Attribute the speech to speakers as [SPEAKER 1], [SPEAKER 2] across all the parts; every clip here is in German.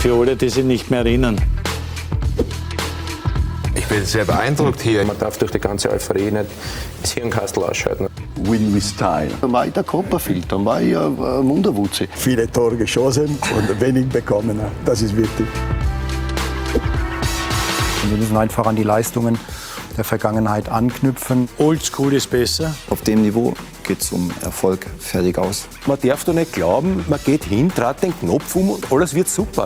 [SPEAKER 1] für alle, die sich nicht mehr erinnern.
[SPEAKER 2] Ich bin sehr beeindruckt hier.
[SPEAKER 3] Man darf durch die ganze Euphorie nicht das Hirnkastel ausschalten.
[SPEAKER 4] Win with style.
[SPEAKER 5] Dann war ich der Copperfield, dann war ich ein Wunderwutzi.
[SPEAKER 4] Viele Tore geschossen und wenig bekommen. Das ist wichtig.
[SPEAKER 6] Wir müssen einfach an die Leistungen der Vergangenheit anknüpfen.
[SPEAKER 1] Oldschool ist besser.
[SPEAKER 7] Auf dem Niveau geht es um Erfolg, fertig aus.
[SPEAKER 8] Man darf doch nicht glauben, man geht hin, dreht den Knopf um und alles wird super.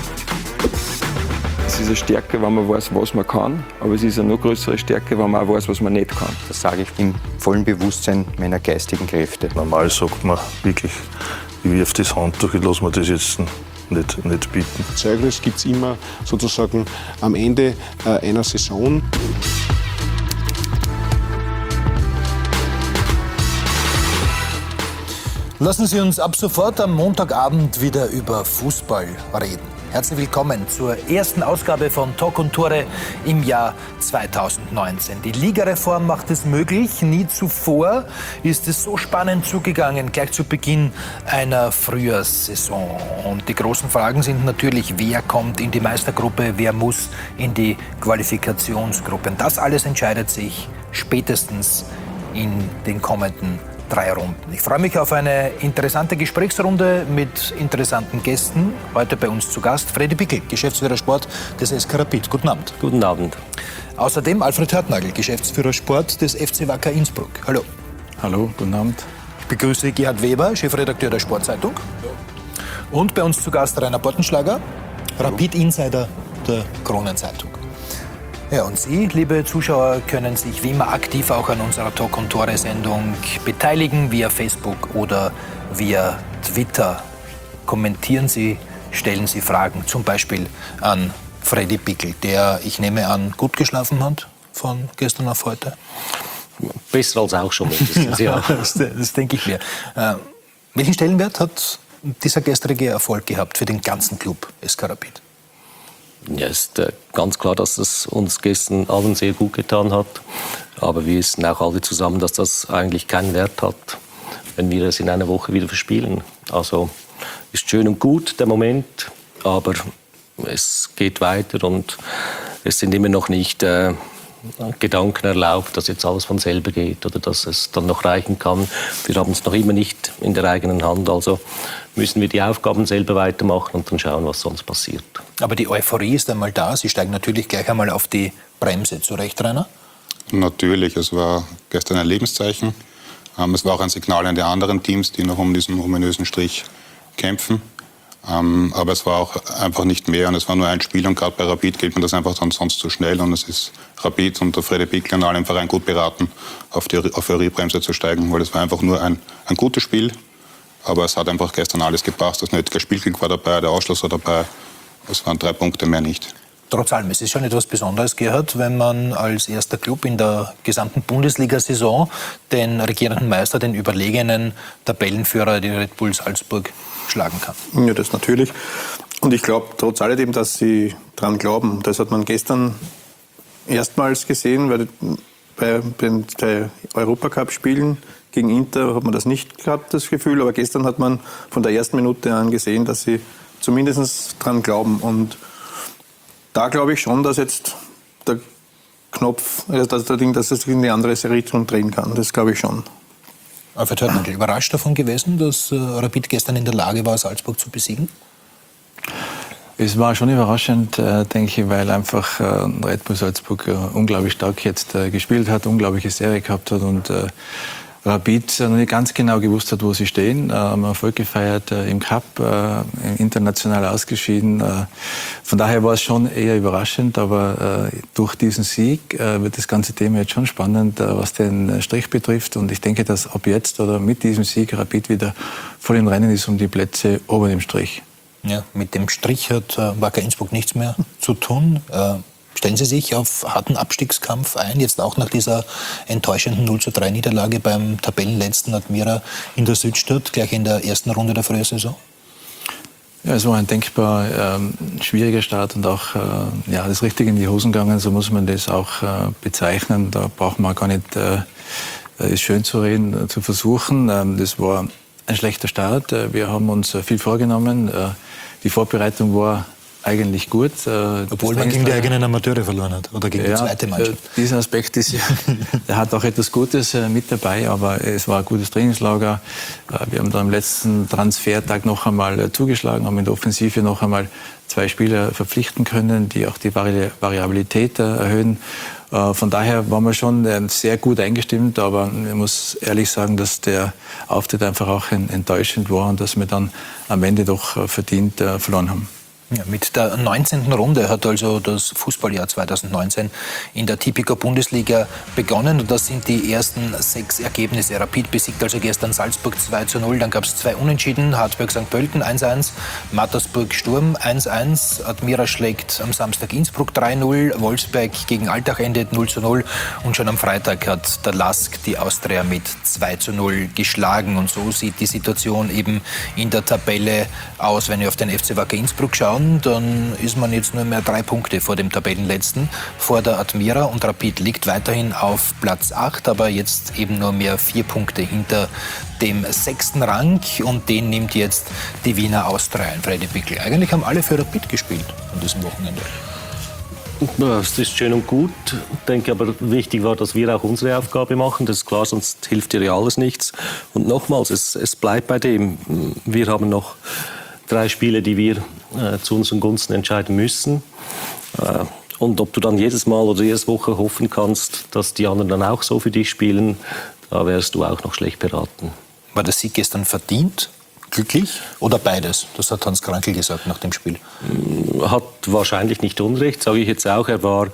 [SPEAKER 9] Es ist eine Stärke, wenn man weiß, was man kann, aber es ist eine noch größere Stärke, wenn man auch weiß, was man nicht kann.
[SPEAKER 7] Das sage ich im vollen Bewusstsein meiner geistigen Kräfte.
[SPEAKER 10] Normal sagt man wirklich, ich wirf das Handtuch, ich lasse mir das jetzt nicht bieten.
[SPEAKER 11] Zeugnis gibt es immer sozusagen am Ende einer Saison.
[SPEAKER 12] Lassen Sie uns ab sofort am Montagabend wieder über Fußball reden. Herzlich willkommen zur ersten Ausgabe von Talk und Tore im Jahr 2019. Die Ligareform macht es möglich. Nie zuvor ist es so spannend zugegangen, gleich zu Beginn einer Frühjahrssaison. Und die großen Fragen sind natürlich, wer kommt in die Meistergruppe, wer muss in die Qualifikationsgruppe. Und das alles entscheidet sich spätestens in den kommenden 3 Runden. Ich freue mich auf eine interessante Gesprächsrunde mit interessanten Gästen. Heute bei uns zu Gast Fredi Bickel, Geschäftsführer Sport des SK Rapid. Guten Abend.
[SPEAKER 13] Guten Abend.
[SPEAKER 12] Außerdem Alfred Hörtnagel, Geschäftsführer Sport des FC Wacker Innsbruck. Hallo.
[SPEAKER 14] Hallo, guten Abend.
[SPEAKER 12] Ich begrüße Gerhard Weber, Chefredakteur der Sportzeitung. Und bei uns zu Gast Rainer Pottenschlager, Rapid-Insider der Kronenzeitung. Ja, und Sie, liebe Zuschauer, können sich wie immer aktiv auch an unserer Talk- und Tore-Sendung beteiligen, via Facebook oder via Twitter. Kommentieren Sie, stellen Sie Fragen, zum Beispiel an Fredi Bickel, der, ich nehme an, gut geschlafen hat von gestern auf heute.
[SPEAKER 13] Besser als auch schon mindestens, ja.
[SPEAKER 12] Das denke ich mir. Welchen Stellenwert hat dieser gestrige Erfolg gehabt für den ganzen Club SK Rapid?
[SPEAKER 13] Ja, es ist ganz klar, dass es uns gestern allen sehr gut getan hat. Aber wir wissen auch alle zusammen, dass das eigentlich keinen Wert hat, wenn wir es in einer Woche wieder verspielen. Also ist schön und gut, der Moment, aber es geht weiter und es sind immer noch nicht Gedanken erlaubt, dass jetzt alles von selber geht oder dass es dann noch reichen kann. Wir haben es noch immer nicht in der eigenen Hand, also müssen wir die Aufgaben selber weitermachen und dann schauen, was sonst passiert.
[SPEAKER 12] Aber die Euphorie ist einmal da. Sie steigen natürlich gleich einmal auf die Bremse. Zu Recht, Rainer?
[SPEAKER 15] Natürlich. Es war gestern ein Lebenszeichen. Es war auch ein Signal an die anderen Teams, die noch um diesen ominösen Strich kämpfen. Aber es war auch einfach nicht mehr. Und es war nur ein Spiel. Und gerade bei Rapid geht man das einfach dann sonst zu schnell. Und es ist Rapid und der Fredi Bickel und alle im Verein gut beraten, auf die Euphoriebremse zu steigen. Weil es war einfach nur ein gutes Spiel. Aber es hat einfach gestern alles gepasst. Das nötige Spielglück war dabei, der Ausschluss war dabei. Es waren 3 Punkte, mehr nicht.
[SPEAKER 12] Trotz allem, es ist schon etwas Besonderes, Gerhard, wenn man als erster Club in der gesamten Bundesliga-Saison den regierenden Meister, den überlegenen Tabellenführer, die Red Bull Salzburg, schlagen kann.
[SPEAKER 11] Ja, das natürlich. Und ich glaube trotz alledem, dass sie daran glauben. Das hat man gestern erstmals gesehen, weil bei Europacup-Spielen gegen Inter hat man das nicht gehabt, das Gefühl. Aber gestern hat man von der ersten Minute an gesehen, dass sie zumindest dran glauben. Und da glaube ich schon, dass jetzt der Knopf, dass es in die andere Richtung drehen kann. Das glaube ich schon.
[SPEAKER 12] Alfred Hörtnagel, überrascht davon gewesen, dass Rapid gestern in der Lage war, Salzburg zu besiegen?
[SPEAKER 14] Es war schon überraschend, denke ich, weil einfach Red Bull Salzburg unglaublich stark jetzt gespielt hat, unglaubliche Serie gehabt hat und Rapid noch nicht ganz genau gewusst hat, wo sie stehen. Haben Erfolg gefeiert im Cup, international ausgeschieden. Von daher war es schon eher überraschend, aber durch diesen Sieg wird das ganze Thema jetzt schon spannend, was den Strich betrifft. Und ich denke, dass ab jetzt oder mit diesem Sieg Rapid wieder voll im Rennen ist um die Plätze oben im Strich.
[SPEAKER 12] Ja, mit dem Strich hat Wacker Innsbruck nichts mehr zu tun. Stellen Sie sich auf harten Abstiegskampf ein, jetzt auch nach dieser enttäuschenden 0:3 Niederlage beim Tabellenletzten Admira in der Südstadt, gleich in der ersten Runde der Frühsaison?
[SPEAKER 14] Ja, es war ein denkbar schwieriger Start und auch das Richtige in die Hosen gegangen, so muss man das auch bezeichnen. Da braucht man gar nicht es schön zu reden, zu versuchen. Das war ein schlechter Start. Wir haben uns viel vorgenommen. Die Vorbereitung war eigentlich gut.
[SPEAKER 12] Obwohl man gegen die eigenen Amateure verloren hat oder gegen die zweite Mannschaft.
[SPEAKER 14] Dieser Aspekt ist, der hat auch etwas Gutes mit dabei, aber es war ein gutes Trainingslager. Wir haben dann am letzten Transfertag noch einmal zugeschlagen, haben in der Offensive noch einmal 2 Spieler verpflichten können, die auch die Variabilität erhöhen. Von daher waren wir schon sehr gut eingestimmt, aber ich muss ehrlich sagen, dass der Auftritt einfach auch enttäuschend war und dass wir dann am Ende doch verdient verloren haben.
[SPEAKER 12] Ja, mit der 19. Runde hat also das Fußballjahr 2019 in der Tipico Bundesliga begonnen. Und das sind die ersten 6 Ergebnisse. Rapid besiegt also gestern Salzburg 2:0. Dann gab es 2 Unentschieden. Harzberg St. Pölten 1:1, Mattersburg Sturm 1:1. Admira schlägt am Samstag Innsbruck 3:0. Wolfsberg gegen Altach endet 0:0. Und schon am Freitag hat der LASK die Austria mit 2:0 geschlagen. Und so sieht die Situation eben in der Tabelle aus. Wenn wir auf den FC Wacker Innsbruck schauen, dann ist man jetzt nur mehr 3 Punkte vor dem Tabellenletzten, vor der Admira, und Rapid liegt weiterhin auf Platz 8, aber jetzt eben nur mehr 4 Punkte hinter dem 6. Rang, und den nimmt jetzt die Wiener Austria ein. Freddy Bickel, eigentlich haben alle für Rapid gespielt an diesem Wochenende.
[SPEAKER 13] Das ist schön und gut. Ich denke aber, wichtig war, dass wir auch unsere Aufgabe machen. Das ist klar, sonst hilft dir ja alles nichts. Und nochmals, es bleibt bei dem. Wir haben noch 3 Spiele, die wir zu unseren Gunsten entscheiden müssen. Und ob du dann jedes Mal oder jede Woche hoffen kannst, dass die anderen dann auch so für dich spielen, da wärst du auch noch schlecht beraten.
[SPEAKER 12] War der Sieg gestern verdient? Glücklich? Oder beides? Das hat Hans Krankl gesagt nach dem Spiel.
[SPEAKER 13] Hat wahrscheinlich nicht Unrecht, sage ich jetzt auch. Er war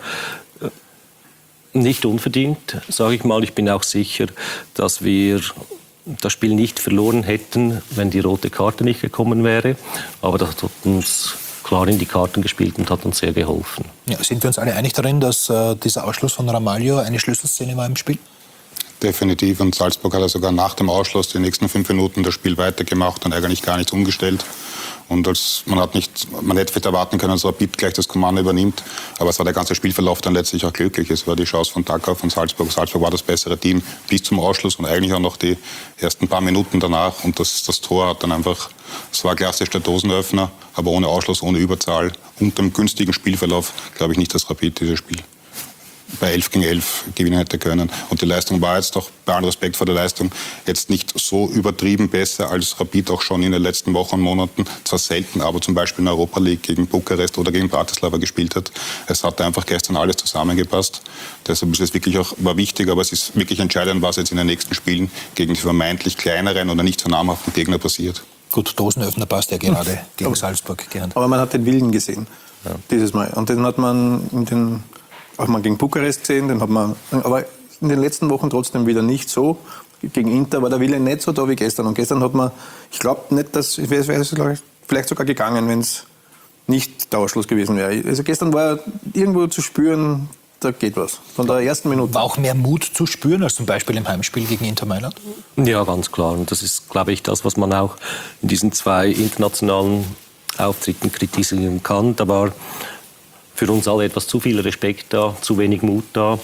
[SPEAKER 13] nicht unverdient, sage ich mal. Ich bin auch sicher, dass wir das Spiel nicht verloren hätten, wenn die rote Karte nicht gekommen wäre. Aber das hat uns klar in die Karten gespielt und hat uns sehr geholfen.
[SPEAKER 12] Ja, sind wir uns alle einig darin, dass dieser Ausschluss von Ramalho eine Schlüsselszene war im Spiel?
[SPEAKER 15] Definitiv. Und Salzburg hat ja sogar nach dem Ausschluss die nächsten 5 Minuten das Spiel weitergemacht und eigentlich gar nichts umgestellt. Und man hätte vielleicht erwarten können, dass Rapid gleich das Kommando übernimmt. Aber es war der ganze Spielverlauf dann letztlich auch glücklich. Es war die Chance von Dachau, von Salzburg. Salzburg war das bessere Team bis zum Ausschluss und eigentlich auch noch die ersten paar Minuten danach. Und das Tor hat dann einfach, es war klassisch der Dosenöffner, aber ohne Ausschluss, ohne Überzahl. Unter dem günstigen Spielverlauf glaube ich nicht, dass Rapid dieses Spiel bei 11 gegen 11 gewinnen hätte können. Und die Leistung war jetzt doch, bei allem Respekt vor der Leistung, jetzt nicht so übertrieben besser, als Rapid auch schon in den letzten Wochen und Monaten, zwar selten, aber zum Beispiel in der Europa League gegen Bukarest oder gegen Bratislava gespielt hat. Es hat einfach gestern alles zusammengepasst. Deshalb ist es wirklich auch, war wichtig, aber es ist wirklich entscheidend, was jetzt in den nächsten Spielen gegen die vermeintlich kleineren oder nicht so namhaften Gegner passiert.
[SPEAKER 12] Gut, Dosenöffner passt ja gerade gegen Salzburg. Gern.
[SPEAKER 11] Aber man hat den Willen gesehen, dieses Mal. Und den hat man auch mal gegen Bukarest gesehen, den hat man aber in den letzten Wochen trotzdem wieder nicht so. Gegen Inter war der Wille nicht so da wie gestern. Und gestern hat man, ich glaube nicht, dass es wäre vielleicht sogar gegangen, wenn es nicht der Ausschluss gewesen wäre. Also gestern war irgendwo zu spüren, da geht was. Von der ersten Minute.
[SPEAKER 12] War auch mehr Mut zu spüren als zum Beispiel im Heimspiel gegen Inter Mailand?
[SPEAKER 13] Ja, ganz klar. Und das ist, glaube ich, das, was man auch in diesen 2 internationalen Auftritten kritisieren kann. Da war für uns alle etwas zu viel Respekt da, zu wenig Mut da.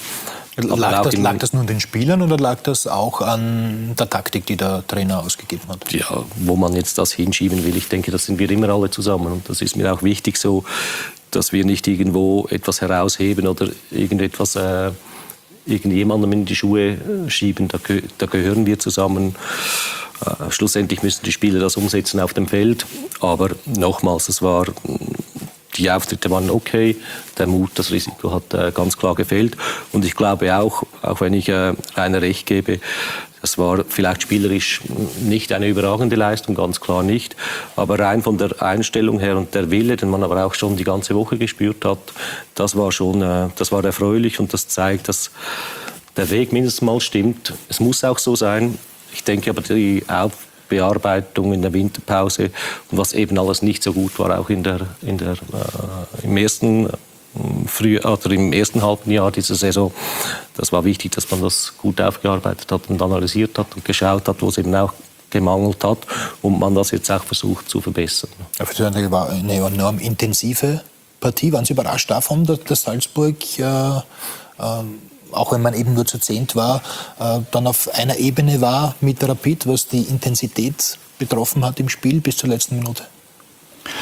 [SPEAKER 12] Lag das nur an den Spielern oder lag das auch an der Taktik, die der Trainer ausgegeben hat?
[SPEAKER 13] Ja, wo man jetzt das hinschieben will, ich denke, das sind wir immer alle zusammen. Und das ist mir auch wichtig so, dass wir nicht irgendwo etwas herausheben oder irgendetwas irgendjemandem in die Schuhe schieben. Da gehören wir zusammen. Schlussendlich müssen die Spieler das umsetzen auf dem Feld. Aber nochmals, die Auftritte waren okay, der Mut, das Risiko hat ganz klar gefehlt. Und ich glaube auch wenn ich Rainer recht gebe, das war vielleicht spielerisch nicht eine überragende Leistung, ganz klar nicht. Aber rein von der Einstellung her und der Wille, den man aber auch schon die ganze Woche gespürt hat, das war erfreulich und das zeigt, dass der Weg mindestens mal stimmt. Es muss auch so sein. Ich denke aber, die Bearbeitung in der Winterpause und was eben alles nicht so gut war, auch im ersten halben Jahr dieser Saison. Das war wichtig, dass man das gut aufgearbeitet hat und analysiert hat und geschaut hat, wo es eben auch gemangelt hat und man das jetzt auch versucht zu verbessern.
[SPEAKER 12] Das war eine enorm intensive Partie. Waren Sie überrascht davon, dass Salzburg auch wenn man eben nur zu 10 war, dann auf einer Ebene war mit Rapid, was die Intensität betroffen hat im Spiel bis zur letzten Minute?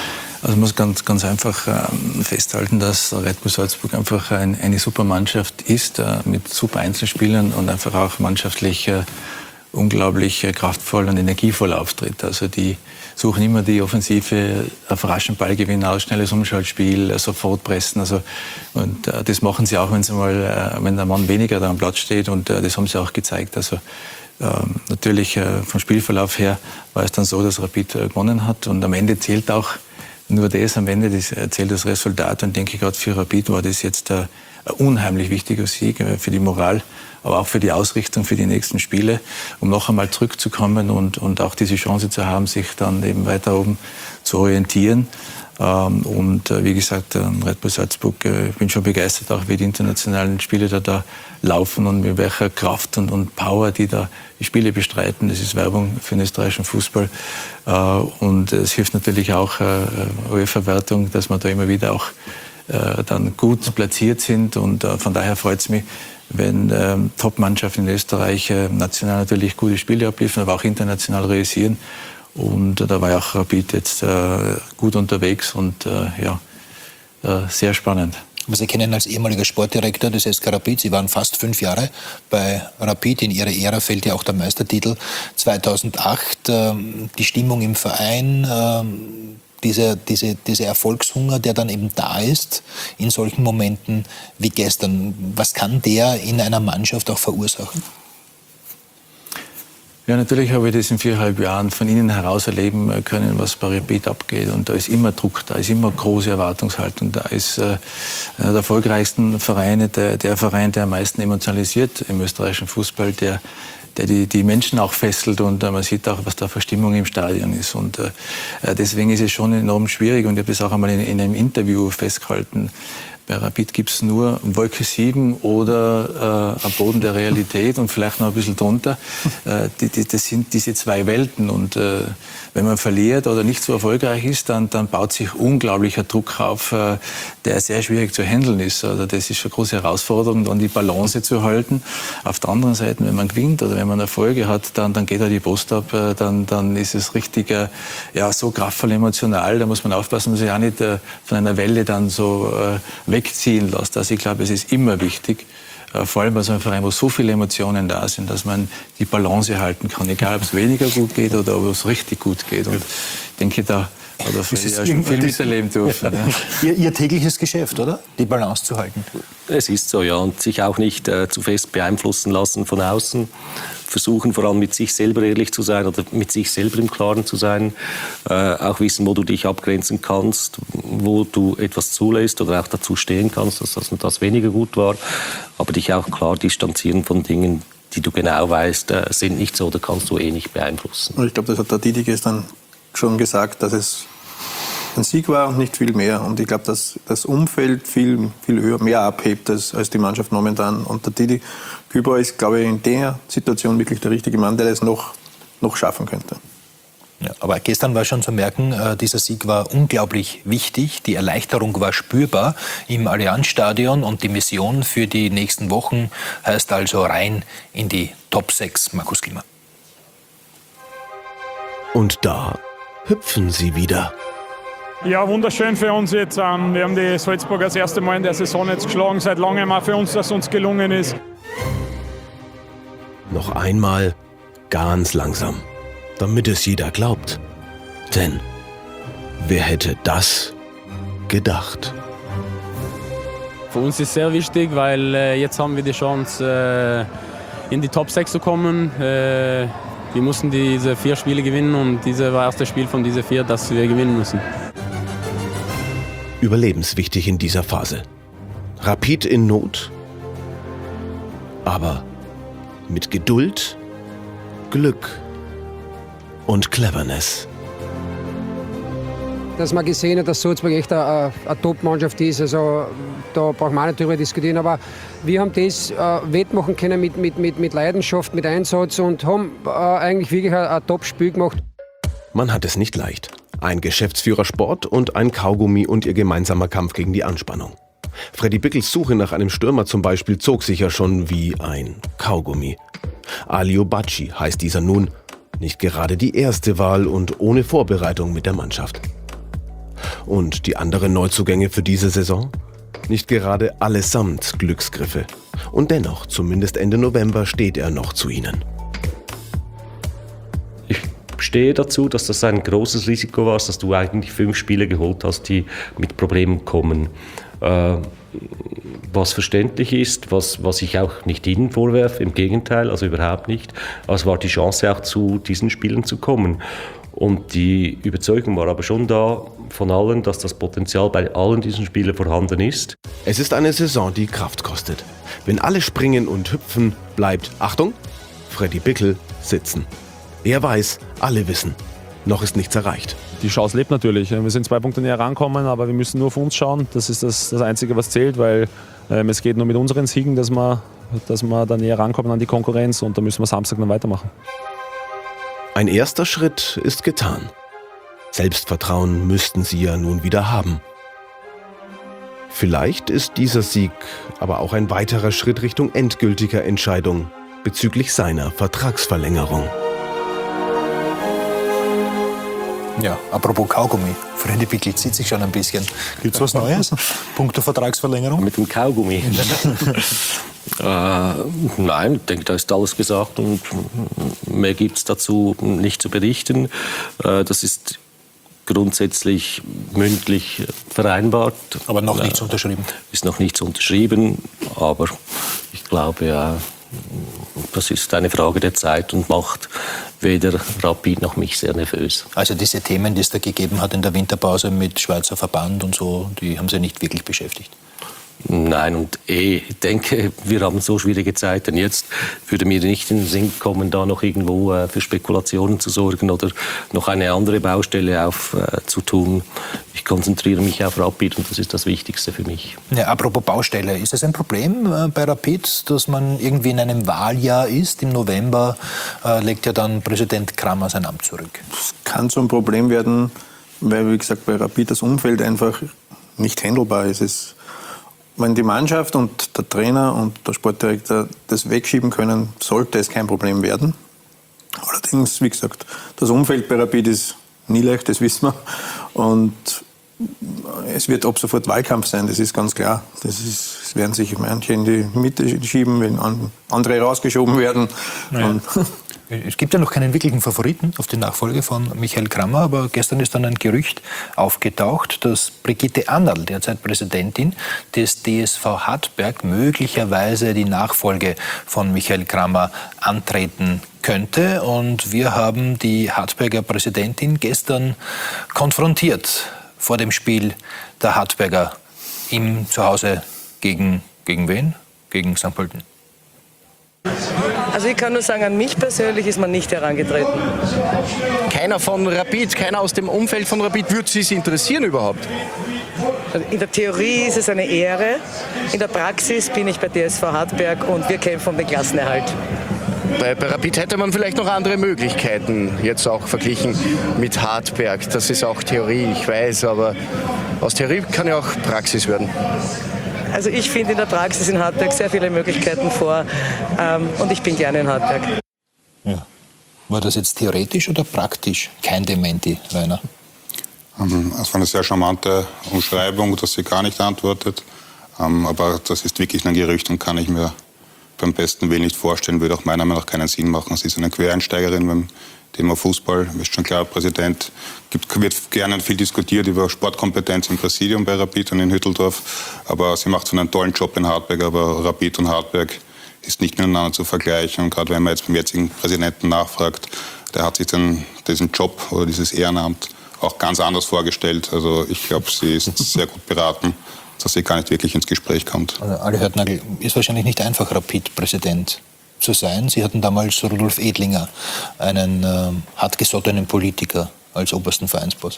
[SPEAKER 14] Also man muss ganz einfach festhalten, dass Red Bull Salzburg einfach eine super Mannschaft ist, mit super Einzelspielern und einfach auch mannschaftlich unglaublich kraftvoll und energievoll auftritt. Also die suchen immer die Offensive, auf raschen Ballgewinn aus, schnelles Umschaltspiel, sofort pressen. Also, und das machen sie auch, wenn der Mann weniger da am Platz steht, und das haben sie auch gezeigt. Also natürlich vom Spielverlauf her war es dann so, dass Rapid gewonnen hat, und am Ende zählt auch nur das, am Ende zählt das Resultat, und denke gerade für Rapid war das jetzt ein unheimlich wichtiger Sieg für die Moral, aber auch für die Ausrichtung für die nächsten Spiele, um noch einmal zurückzukommen und auch diese Chance zu haben, sich dann eben weiter oben zu orientieren. Und wie gesagt, Red Bull Salzburg, ich bin schon begeistert, auch wie die internationalen Spiele da laufen und mit welcher Kraft und Power die da die Spiele bestreiten. Das ist Werbung für den österreichischen Fußball. Und es hilft natürlich auch UEFA-Wertung, dass wir da immer wieder auch dann gut platziert sind. Und von daher freut es mich, wenn Top-Mannschaften in Österreich national natürlich gute Spiele abliefern, aber auch international realisieren. Und da war ja auch Rapid jetzt gut unterwegs und sehr spannend.
[SPEAKER 12] Aber Sie kennen als ehemaliger Sportdirektor des SK Rapid, Sie waren fast 5 Jahre bei Rapid. In Ihre Ära fällt ja auch der Meistertitel 2008. Die Stimmung im Verein, dieser Erfolgshunger, der dann eben da ist in solchen Momenten wie gestern. Was kann der in einer Mannschaft auch verursachen?
[SPEAKER 14] Ja, natürlich habe ich das in 4,5 Jahren von Ihnen heraus erleben können, was bei Rapid abgeht. Und da ist immer Druck, da ist immer große Erwartungshaltung. Da ist einer der erfolgreichsten Vereine, der Verein, der am meisten emotionalisiert im österreichischen Fußball, der die Menschen auch fesselt, und man sieht auch, was da für Stimmung im Stadion ist. Und deswegen ist es schon enorm schwierig, und ich habe das auch einmal in einem Interview festgehalten. Bei Rapid gibt es nur Wolke 7 oder am Boden der Realität und vielleicht noch ein bisschen drunter. Das sind diese zwei Welten. Und wenn man verliert oder nicht so erfolgreich ist, dann baut sich unglaublicher Druck auf, der sehr schwierig zu handeln ist. Also das ist eine große Herausforderung, dann die Balance zu halten. Auf der anderen Seite, wenn man gewinnt oder wenn man Erfolge hat, dann geht da die Post ab. Dann ist es richtig so kraftvoll emotional. Da muss man aufpassen, dass man sich auch nicht von einer Welle dann so wegziehen lässt. Also ich glaube, es ist immer wichtig, vor allem bei so einem Verein, wo so viele Emotionen da sind, dass man die Balance halten kann, egal ob es weniger gut geht oder ob es richtig gut geht. Und ich denke, da hat er schon viel miterleben dürfen.
[SPEAKER 12] Ihr tägliches Geschäft, oder? Die Balance zu halten.
[SPEAKER 13] Es ist so, ja. Und sich auch nicht zu fest beeinflussen lassen von außen. Versuchen vor allem mit sich selber ehrlich zu sein oder mit sich selber im Klaren zu sein. Auch wissen, wo du dich abgrenzen kannst, wo du etwas zulässt oder auch dazu stehen kannst, dass das weniger gut war. Aber dich auch klar distanzieren von Dingen, die du genau weißt, sind nicht so, oder kannst du nicht beeinflussen.
[SPEAKER 11] Und ich glaube, das hat der Didi gestern schon gesagt, dass es ein Sieg war und nicht viel mehr. Und ich glaube, dass das Umfeld viel höher, mehr abhebt als die Mannschaft momentan. Und der Didi Kübauer ist, glaube ich, in der Situation wirklich der richtige Mann, der das noch schaffen könnte.
[SPEAKER 12] Ja, aber gestern war schon zu merken, dieser Sieg war unglaublich wichtig. Die Erleichterung war spürbar im Allianzstadion, und die Mission für die nächsten Wochen heißt also rein in die Top 6. Markus Klima.
[SPEAKER 16] Und da hüpfen sie wieder.
[SPEAKER 17] Ja, wunderschön für uns jetzt. Wir haben die Salzburger das erste Mal in der Saison jetzt geschlagen. Seit langem auch für uns, dass uns gelungen ist.
[SPEAKER 16] Noch einmal ganz langsam, damit es jeder glaubt. Denn wer hätte das gedacht?
[SPEAKER 18] Für uns ist es sehr wichtig, weil jetzt haben wir die Chance, in die Top 6 zu kommen. Wir mussten diese 4 Spiele gewinnen, und dieses war das erste Spiel von diesen 4, das wir gewinnen müssen.
[SPEAKER 16] Überlebenswichtig in dieser Phase. Rapid in Not, aber mit Geduld, Glück und Cleverness.
[SPEAKER 19] Dass man gesehen hat, dass Salzburg echt eine Top-Mannschaft ist, also da braucht man nicht drüber diskutieren, aber wir haben das wettmachen können mit Leidenschaft, mit Einsatz, und haben eigentlich wirklich ein Top-Spiel gemacht.
[SPEAKER 16] Man hat es nicht leicht. Ein Geschäftsführersport und ein Kaugummi und ihr gemeinsamer Kampf gegen die Anspannung. Freddy Bickels Suche nach einem Stürmer zum Beispiel zog sich ja schon wie ein Kaugummi. Alio Bacci heißt dieser nun, nicht gerade die erste Wahl und ohne Vorbereitung mit der Mannschaft. Und die anderen Neuzugänge für diese Saison? Nicht gerade allesamt Glücksgriffe. Und dennoch, zumindest Ende November, steht er noch zu ihnen.
[SPEAKER 13] Ich stehe dazu, dass das ein großes Risiko war, dass du eigentlich 5 Spieler geholt hast, die mit Problemen kommen. Was verständlich ist, was ich auch nicht ihnen vorwerfe, im Gegenteil, also überhaupt nicht. Aber es war die Chance auch zu diesen Spielen zu kommen. Und die Überzeugung war aber schon da von allen, dass das Potenzial bei allen diesen Spielern vorhanden ist.
[SPEAKER 16] Es ist eine Saison, die Kraft kostet. Wenn alle springen und hüpfen, bleibt, Achtung, Freddy Bickel sitzen. Er weiß, alle wissen, noch ist nichts erreicht.
[SPEAKER 20] Die Chance lebt natürlich. Wir sind 2 Punkte näher rankommen, aber wir müssen nur auf uns schauen. Das ist das Einzige, was zählt, weil es geht nur mit unseren Siegen, dass wir da näher rankommen an die Konkurrenz, und da müssen wir Samstag dann weitermachen.
[SPEAKER 16] Ein erster Schritt ist getan. Selbstvertrauen müssten sie ja nun wieder haben. Vielleicht ist dieser Sieg aber auch ein weiterer Schritt Richtung endgültiger Entscheidung bezüglich seiner Vertragsverlängerung.
[SPEAKER 12] Ja, apropos Kaugummi. Freddy Bickel zieht sich schon ein bisschen. Gibt's was Neues? Punkto Vertragsverlängerung?
[SPEAKER 13] Mit dem Kaugummi? Nein, ich denke, da ist alles gesagt und mehr gibt es dazu nicht zu berichten. Das ist grundsätzlich mündlich vereinbart.
[SPEAKER 12] Aber noch nichts unterschrieben?
[SPEAKER 13] Ist noch nichts unterschrieben, aber ich glaube, ja, das ist eine Frage der Zeit und macht weder Rapid noch mich sehr nervös.
[SPEAKER 12] Also diese Themen, die es da gegeben hat in der Winterpause mit Schweizer Verband und so, die haben Sie nicht wirklich beschäftigt?
[SPEAKER 13] Nein, und ich denke, wir haben so schwierige Zeiten. Jetzt würde mir nicht in den Sinn kommen, da noch irgendwo für Spekulationen zu sorgen oder noch eine andere Baustelle aufzutun. Ich konzentriere mich auf Rapid und das ist das Wichtigste für mich.
[SPEAKER 12] Ja, apropos Baustelle, ist es ein Problem bei Rapid, dass man irgendwie in einem Wahljahr ist? Im November legt ja dann Präsident Kramer sein Amt zurück.
[SPEAKER 11] Das kann so ein Problem werden, weil, wie gesagt, bei Rapid das Umfeld einfach nicht handelbar ist. Wenn die Mannschaft und der Trainer und der Sportdirektor das wegschieben können, sollte es kein Problem werden. Allerdings, wie gesagt, das Umfeld bei Rapid ist nie leicht, das wissen wir. Und es wird ab sofort Wahlkampf sein, das ist ganz klar. Es werden sich manche in die Mitte schieben, wenn andere rausgeschoben werden.
[SPEAKER 12] Ja. Es gibt ja noch keinen wirklichen Favoriten auf die Nachfolge von Michael Kramer, aber gestern ist dann ein Gerücht aufgetaucht, dass Brigitte Anderl, derzeit Präsidentin des DSV Hartberg, möglicherweise die Nachfolge von Michael Kramer antreten könnte. Und wir haben die Hartberger Präsidentin gestern konfrontiert vor dem Spiel der Hartberger im Zuhause gegen wen? Gegen St. Pölten.
[SPEAKER 21] Also ich kann nur sagen, an mich persönlich ist man nicht herangetreten.
[SPEAKER 22] Keiner von Rapid, keiner aus dem Umfeld von Rapid würde Sie interessieren überhaupt?
[SPEAKER 21] In der Theorie ist es eine Ehre, in der Praxis bin ich bei DSV Hartberg und wir kämpfen um den Klassenerhalt.
[SPEAKER 22] Bei Rapid hätte man vielleicht noch andere Möglichkeiten, jetzt auch verglichen mit Hartberg. Das ist auch Theorie, ich weiß, aber aus Theorie kann ja auch Praxis werden.
[SPEAKER 21] Also ich finde in der Praxis in Hartberg sehr viele Möglichkeiten vor und ich bin gerne in Hartberg.
[SPEAKER 12] Ja. War das jetzt theoretisch oder praktisch? Kein Dementi, Rainer?
[SPEAKER 15] Es war eine sehr charmante Umschreibung, dass sie gar nicht antwortet. Aber das ist wirklich ein Gerücht und kann ich mir beim besten Willen nicht vorstellen, würde auch meiner Meinung nach keinen Sinn machen. Sie ist eine Quereinsteigerin beim Thema Fußball. Ist schon klar, Präsident wird gerne viel diskutiert über Sportkompetenz im Präsidium bei Rapid und in Hütteldorf. Aber sie macht so einen tollen Job in Hartberg. Aber Rapid und Hartberg ist nicht miteinander zu vergleichen. Und gerade wenn man jetzt beim jetzigen Präsidenten nachfragt, der hat sich diesen Job oder dieses Ehrenamt auch ganz anders vorgestellt. Also ich glaube, sie ist sehr gut beraten, dass sie gar nicht wirklich ins Gespräch kommt.
[SPEAKER 12] Also Ali Hörtnagl, ist wahrscheinlich nicht einfach, Rapid-Präsident zu sein. Sie hatten damals Rudolf Edlinger, einen hartgesottenen Politiker, als obersten Vereinsboss.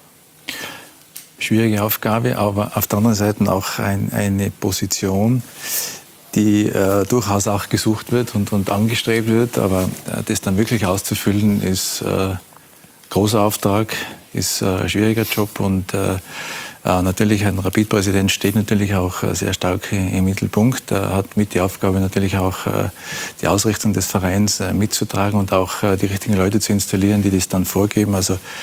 [SPEAKER 14] Schwierige Aufgabe, aber auf der anderen Seite auch eine Position, die durchaus auch gesucht wird und angestrebt wird. Aber das dann wirklich auszufüllen, ist großer Auftrag, ist ein schwieriger Job und natürlich ein Rapid-Präsident steht natürlich auch sehr stark im Mittelpunkt. Er hat mit die Aufgabe natürlich auch die Ausrichtung des Vereins mitzutragen und auch die richtigen Leute zu installieren, die das dann vorgeben. Also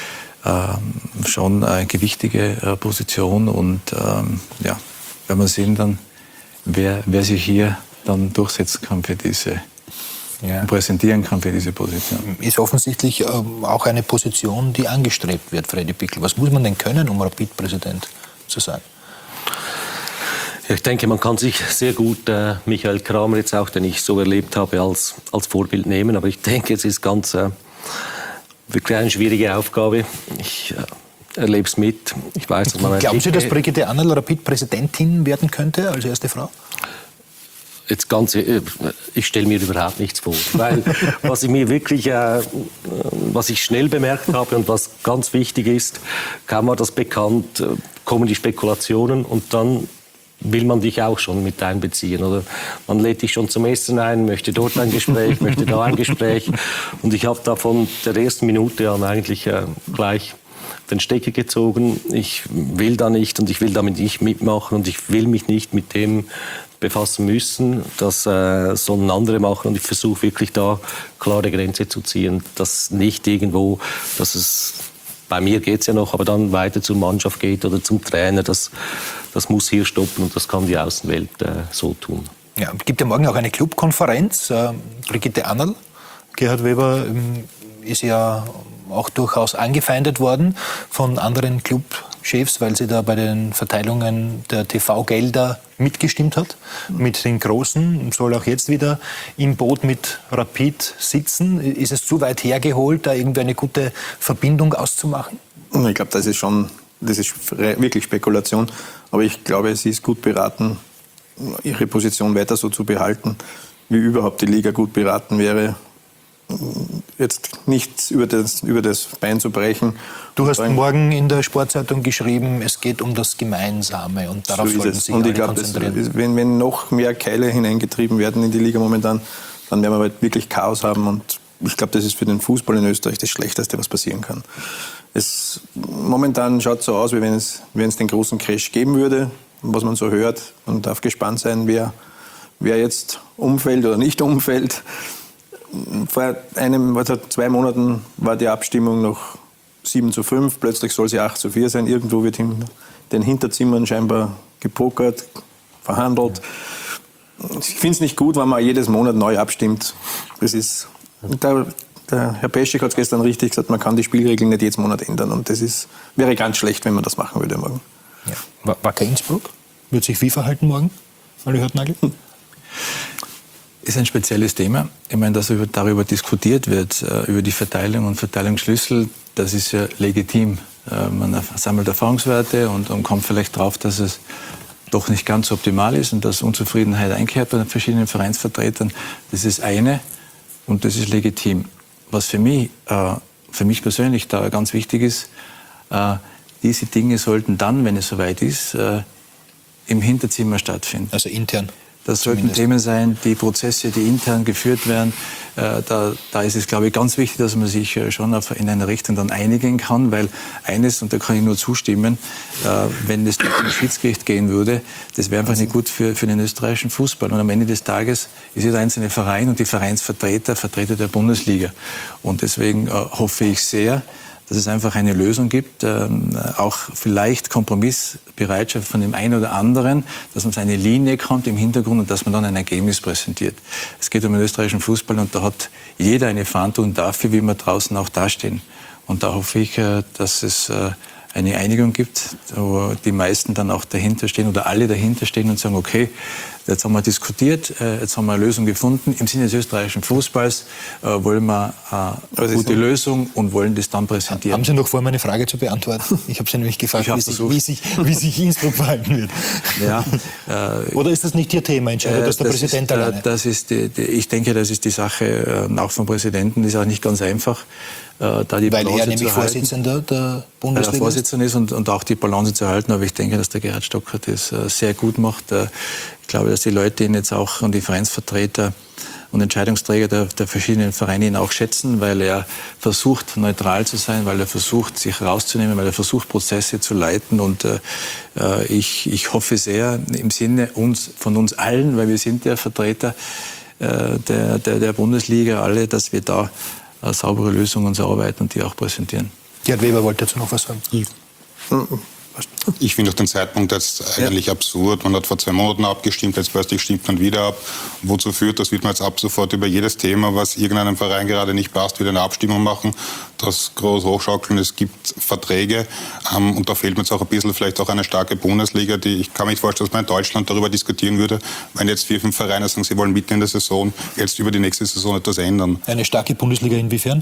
[SPEAKER 14] schon eine gewichtige Position. Und ja, werden wir sehen dann, wer sich hier dann durchsetzen kann für diese, präsentieren kann für diese Position.
[SPEAKER 12] Ist offensichtlich auch eine Position, die angestrebt wird, Freddy Bickel. Was muss man denn können, um Rapid-Präsident zu sein?
[SPEAKER 13] Ja, ich denke, man kann sich sehr gut Michael Kramer jetzt auch, den ich so erlebt habe, als Vorbild nehmen. Aber ich denke, es ist ganz wirklich eine schwierige Aufgabe. Ich erlebe es mit. Ich weiß, dass man
[SPEAKER 12] Glauben Sie, dass Brigitte Annal Rapid-Präsidentin werden könnte als erste Frau?
[SPEAKER 13] Jetzt ganz, ich stelle mir überhaupt nichts vor, weil was ich mir wirklich, was ich schnell bemerkt habe und was ganz wichtig ist, kaum war das bekannt, kommen die Spekulationen und dann will man dich auch schon mit einbeziehen. Oder man lädt dich schon zum Essen ein, möchte dort ein Gespräch, möchte da ein Gespräch. Und ich habe da von der ersten Minute an eigentlich gleich den Stecker gezogen. Ich will da nicht und ich will damit nicht mitmachen und ich will mich nicht mit dem befassen müssen. Das sollen andere machen und ich versuche wirklich da klare Grenze zu ziehen, dass nicht irgendwo, dass es bei mir geht es ja noch, aber dann weiter zur Mannschaft geht oder zum Trainer, das muss hier stoppen und das kann die Außenwelt so tun.
[SPEAKER 12] Ja, es gibt ja morgen auch eine Clubkonferenz. Brigitte Annal, Gerhard Weber ist ja auch durchaus angefeindet worden von anderen Clubchefs, weil sie da bei den Verteilungen der TV-Gelder mitgestimmt hat, mit den Großen, soll auch jetzt wieder im Boot mit Rapid sitzen. Ist es zu weit hergeholt, da irgendwie eine gute Verbindung auszumachen?
[SPEAKER 11] Ich glaube, das ist wirklich Spekulation, aber ich glaube, sie ist gut beraten, ihre Position weiter so zu behalten, wie überhaupt die Liga gut beraten wäre, jetzt nichts über das Bein zu brechen.
[SPEAKER 12] Du hast morgen in der Sportzeitung geschrieben, es geht um das Gemeinsame und darauf sollten sich alle konzentrieren.
[SPEAKER 11] Wenn noch mehr Keile hineingetrieben werden in die Liga momentan, dann werden wir halt wirklich Chaos haben und ich glaube, das ist für den Fußball in Österreich das Schlechteste, was passieren kann. Momentan schaut es so aus, wie wenn es den großen Crash geben würde, was man so hört. Man darf gespannt sein, wer jetzt umfällt oder nicht umfällt. Vor 2 Monaten war die Abstimmung noch 7:5, plötzlich soll sie 8:4 sein. Irgendwo wird in den Hinterzimmern scheinbar gepokert, verhandelt. Ich finde es nicht gut, wenn man jedes Monat neu abstimmt. Der Herr Peschik hat es gestern richtig gesagt, man kann die Spielregeln nicht jeden Monat ändern. Und das wäre ganz schlecht, wenn man das machen würde morgen.
[SPEAKER 12] Ja. Wacker Innsbruck? Wird sich wie verhalten morgen? Uli Hartnagel?
[SPEAKER 14] Ist ein spezielles Thema. Ich meine, dass darüber diskutiert wird, über die Verteilung und Verteilungsschlüssel, das ist ja legitim. Man sammelt Erfahrungswerte und kommt vielleicht drauf, dass es doch nicht ganz optimal ist und dass Unzufriedenheit einkehrt bei den verschiedenen Vereinsvertretern. Das ist eine und das ist legitim. Was für mich persönlich da ganz wichtig ist, diese Dinge sollten dann, wenn es soweit ist, im Hinterzimmer stattfinden.
[SPEAKER 12] Also intern?
[SPEAKER 14] Das sollten Themen sein, die Prozesse, die intern geführt werden. Da ist es, glaube ich, ganz wichtig, dass man sich schon in eine Richtung dann einigen kann, weil eines, und da kann ich nur zustimmen, wenn es zum Schiedsgericht gehen würde, das wäre einfach nicht gut für den österreichischen Fußball. Und am Ende des Tages ist jeder einzelne Verein und die Vereinsvertreter Vertreter der Bundesliga. Und deswegen hoffe ich sehr, dass es einfach eine Lösung gibt, auch vielleicht Kompromissbereitschaft von dem einen oder anderen, dass man auf eine Linie kommt im Hintergrund und dass man dann ein Ergebnis präsentiert. Es geht um den österreichischen Fußball und da hat jeder eine Verantwortung dafür, wie wir draußen auch dastehen. Und da hoffe ich, dass es eine Einigung gibt, wo die meisten dann auch dahinter stehen oder alle dahinter stehen und sagen, okay, jetzt haben wir diskutiert, jetzt haben wir eine Lösung gefunden. Im Sinne des österreichischen Fußballs wollen wir eine gute Lösung und wollen das dann präsentieren.
[SPEAKER 12] Haben Sie noch vor, meine Frage zu beantworten? Ich habe Sie nämlich gefragt, wie sich Innsbruck verhalten wird.
[SPEAKER 14] Ja,
[SPEAKER 12] oder ist das nicht Ihr Thema? Entscheidet das der Präsident alleine?
[SPEAKER 14] Ich denke, das ist die Sache auch vom Präsidenten. Das ist auch nicht ganz einfach. Da die
[SPEAKER 12] Weil
[SPEAKER 14] Balance
[SPEAKER 12] er nämlich Vorsitzender der Bundesliga
[SPEAKER 14] ist. Weil er Vorsitzender ist und auch die Balance zu halten. Aber ich denke, dass der Gerhard Stocker das sehr gut macht. Ich glaube, dass die Leute ihn jetzt auch und die Vereinsvertreter und Entscheidungsträger der verschiedenen Vereine ihn auch schätzen, weil er versucht, neutral zu sein, weil er versucht, sich rauszunehmen, weil er versucht, Prozesse zu leiten. Und ich hoffe sehr im Sinne von uns allen, weil wir sind ja Vertreter der Bundesliga, alle, dass wir da saubere Lösungen uns erarbeiten und die auch präsentieren.
[SPEAKER 12] Gerd Weber wollte dazu noch was sagen.
[SPEAKER 15] Ich finde auch den Zeitpunkt jetzt eigentlich absurd. Man hat vor 2 Monaten abgestimmt, jetzt plötzlich stimmt man wieder ab. Wozu führt das? Wird man jetzt ab sofort über jedes Thema, was irgendeinem Verein gerade nicht passt, wieder eine Abstimmung machen, das groß hochschaukeln. Es gibt Verträge und da fehlt mir jetzt auch ein bisschen vielleicht auch eine starke Bundesliga. Ich kann mir nicht vorstellen, dass man in Deutschland darüber diskutieren würde, wenn jetzt 4, 5 Vereine sagen, sie wollen mitten in der Saison jetzt über die nächste Saison etwas ändern.
[SPEAKER 12] Eine starke Bundesliga inwiefern?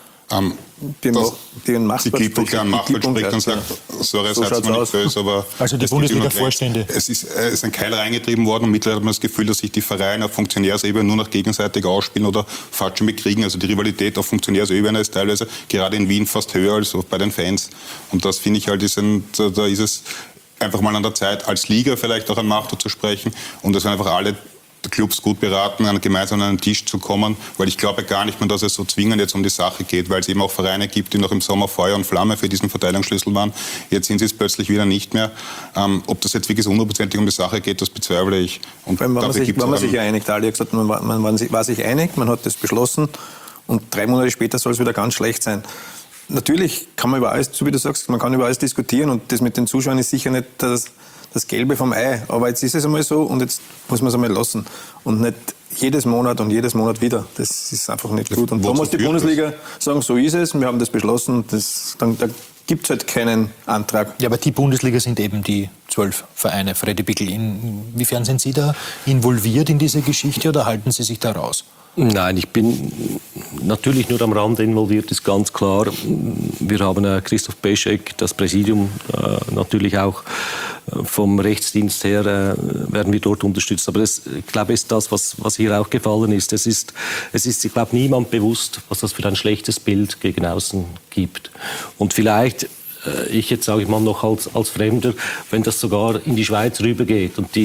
[SPEAKER 15] Die klipp und Machtwelt spricht und sagt, sorry, seid ihr mal nicht böse, aber...
[SPEAKER 12] Also die Bundesliga-Vorstände.
[SPEAKER 15] Es ist ein Keil reingetrieben worden und mittlerweile hat man das Gefühl, dass sich die Vereine auf Funktionärsebene nur noch gegenseitig ausspielen oder falsch bekriegen. Also die Rivalität auf Funktionärsebene ist teilweise gerade in Wien fast höher als bei den Fans. Und das finde ich halt, da ist es einfach mal an der Zeit, als Liga vielleicht auch an Machtwelt zu sprechen und dass wir einfach alle Clubs gut beraten, gemeinsam an einen Tisch zu kommen, weil ich glaube gar nicht mehr, dass es so zwingend jetzt um die Sache geht, weil es eben auch Vereine gibt, die noch im Sommer Feuer und Flamme für diesen Verteilungsschlüssel waren. Jetzt sind sie es plötzlich wieder nicht mehr. Ob das jetzt wirklich 100% um die Sache geht, das bezweifle ich. Und
[SPEAKER 11] war man sich einig, Ali hat gesagt, man war sich einig, man hat das beschlossen und 3 Monate später soll es wieder ganz schlecht sein. Natürlich kann man über alles, so wie du sagst, man kann über alles diskutieren und das mit den Zuschauern ist sicher nicht das Gelbe vom Ei. Aber jetzt ist es einmal so und jetzt muss man es einmal lassen. Und nicht jedes Monat wieder. Das ist einfach nicht gut. Und da muss die Bundesliga sagen, so ist es, wir haben das beschlossen. Da gibt es halt keinen Antrag.
[SPEAKER 12] Ja, aber die Bundesliga sind eben die 12 Vereine. Freddy Bickel, inwiefern sind Sie da involviert in diese Geschichte oder halten Sie sich da raus?
[SPEAKER 13] Nein, ich bin natürlich nur am Rande involviert, ist ganz klar. Wir haben Christoph Beschek, das Präsidium, natürlich auch vom Rechtsdienst her werden wir dort unterstützt. Aber das, ich glaube, ist das, was hier auch gefallen ist. Es ist, ich glaube, niemand bewusst, was das für ein schlechtes Bild gegen außen gibt. Und vielleicht ich jetzt sage ich mal noch als Fremder, wenn das sogar in die Schweiz rübergeht und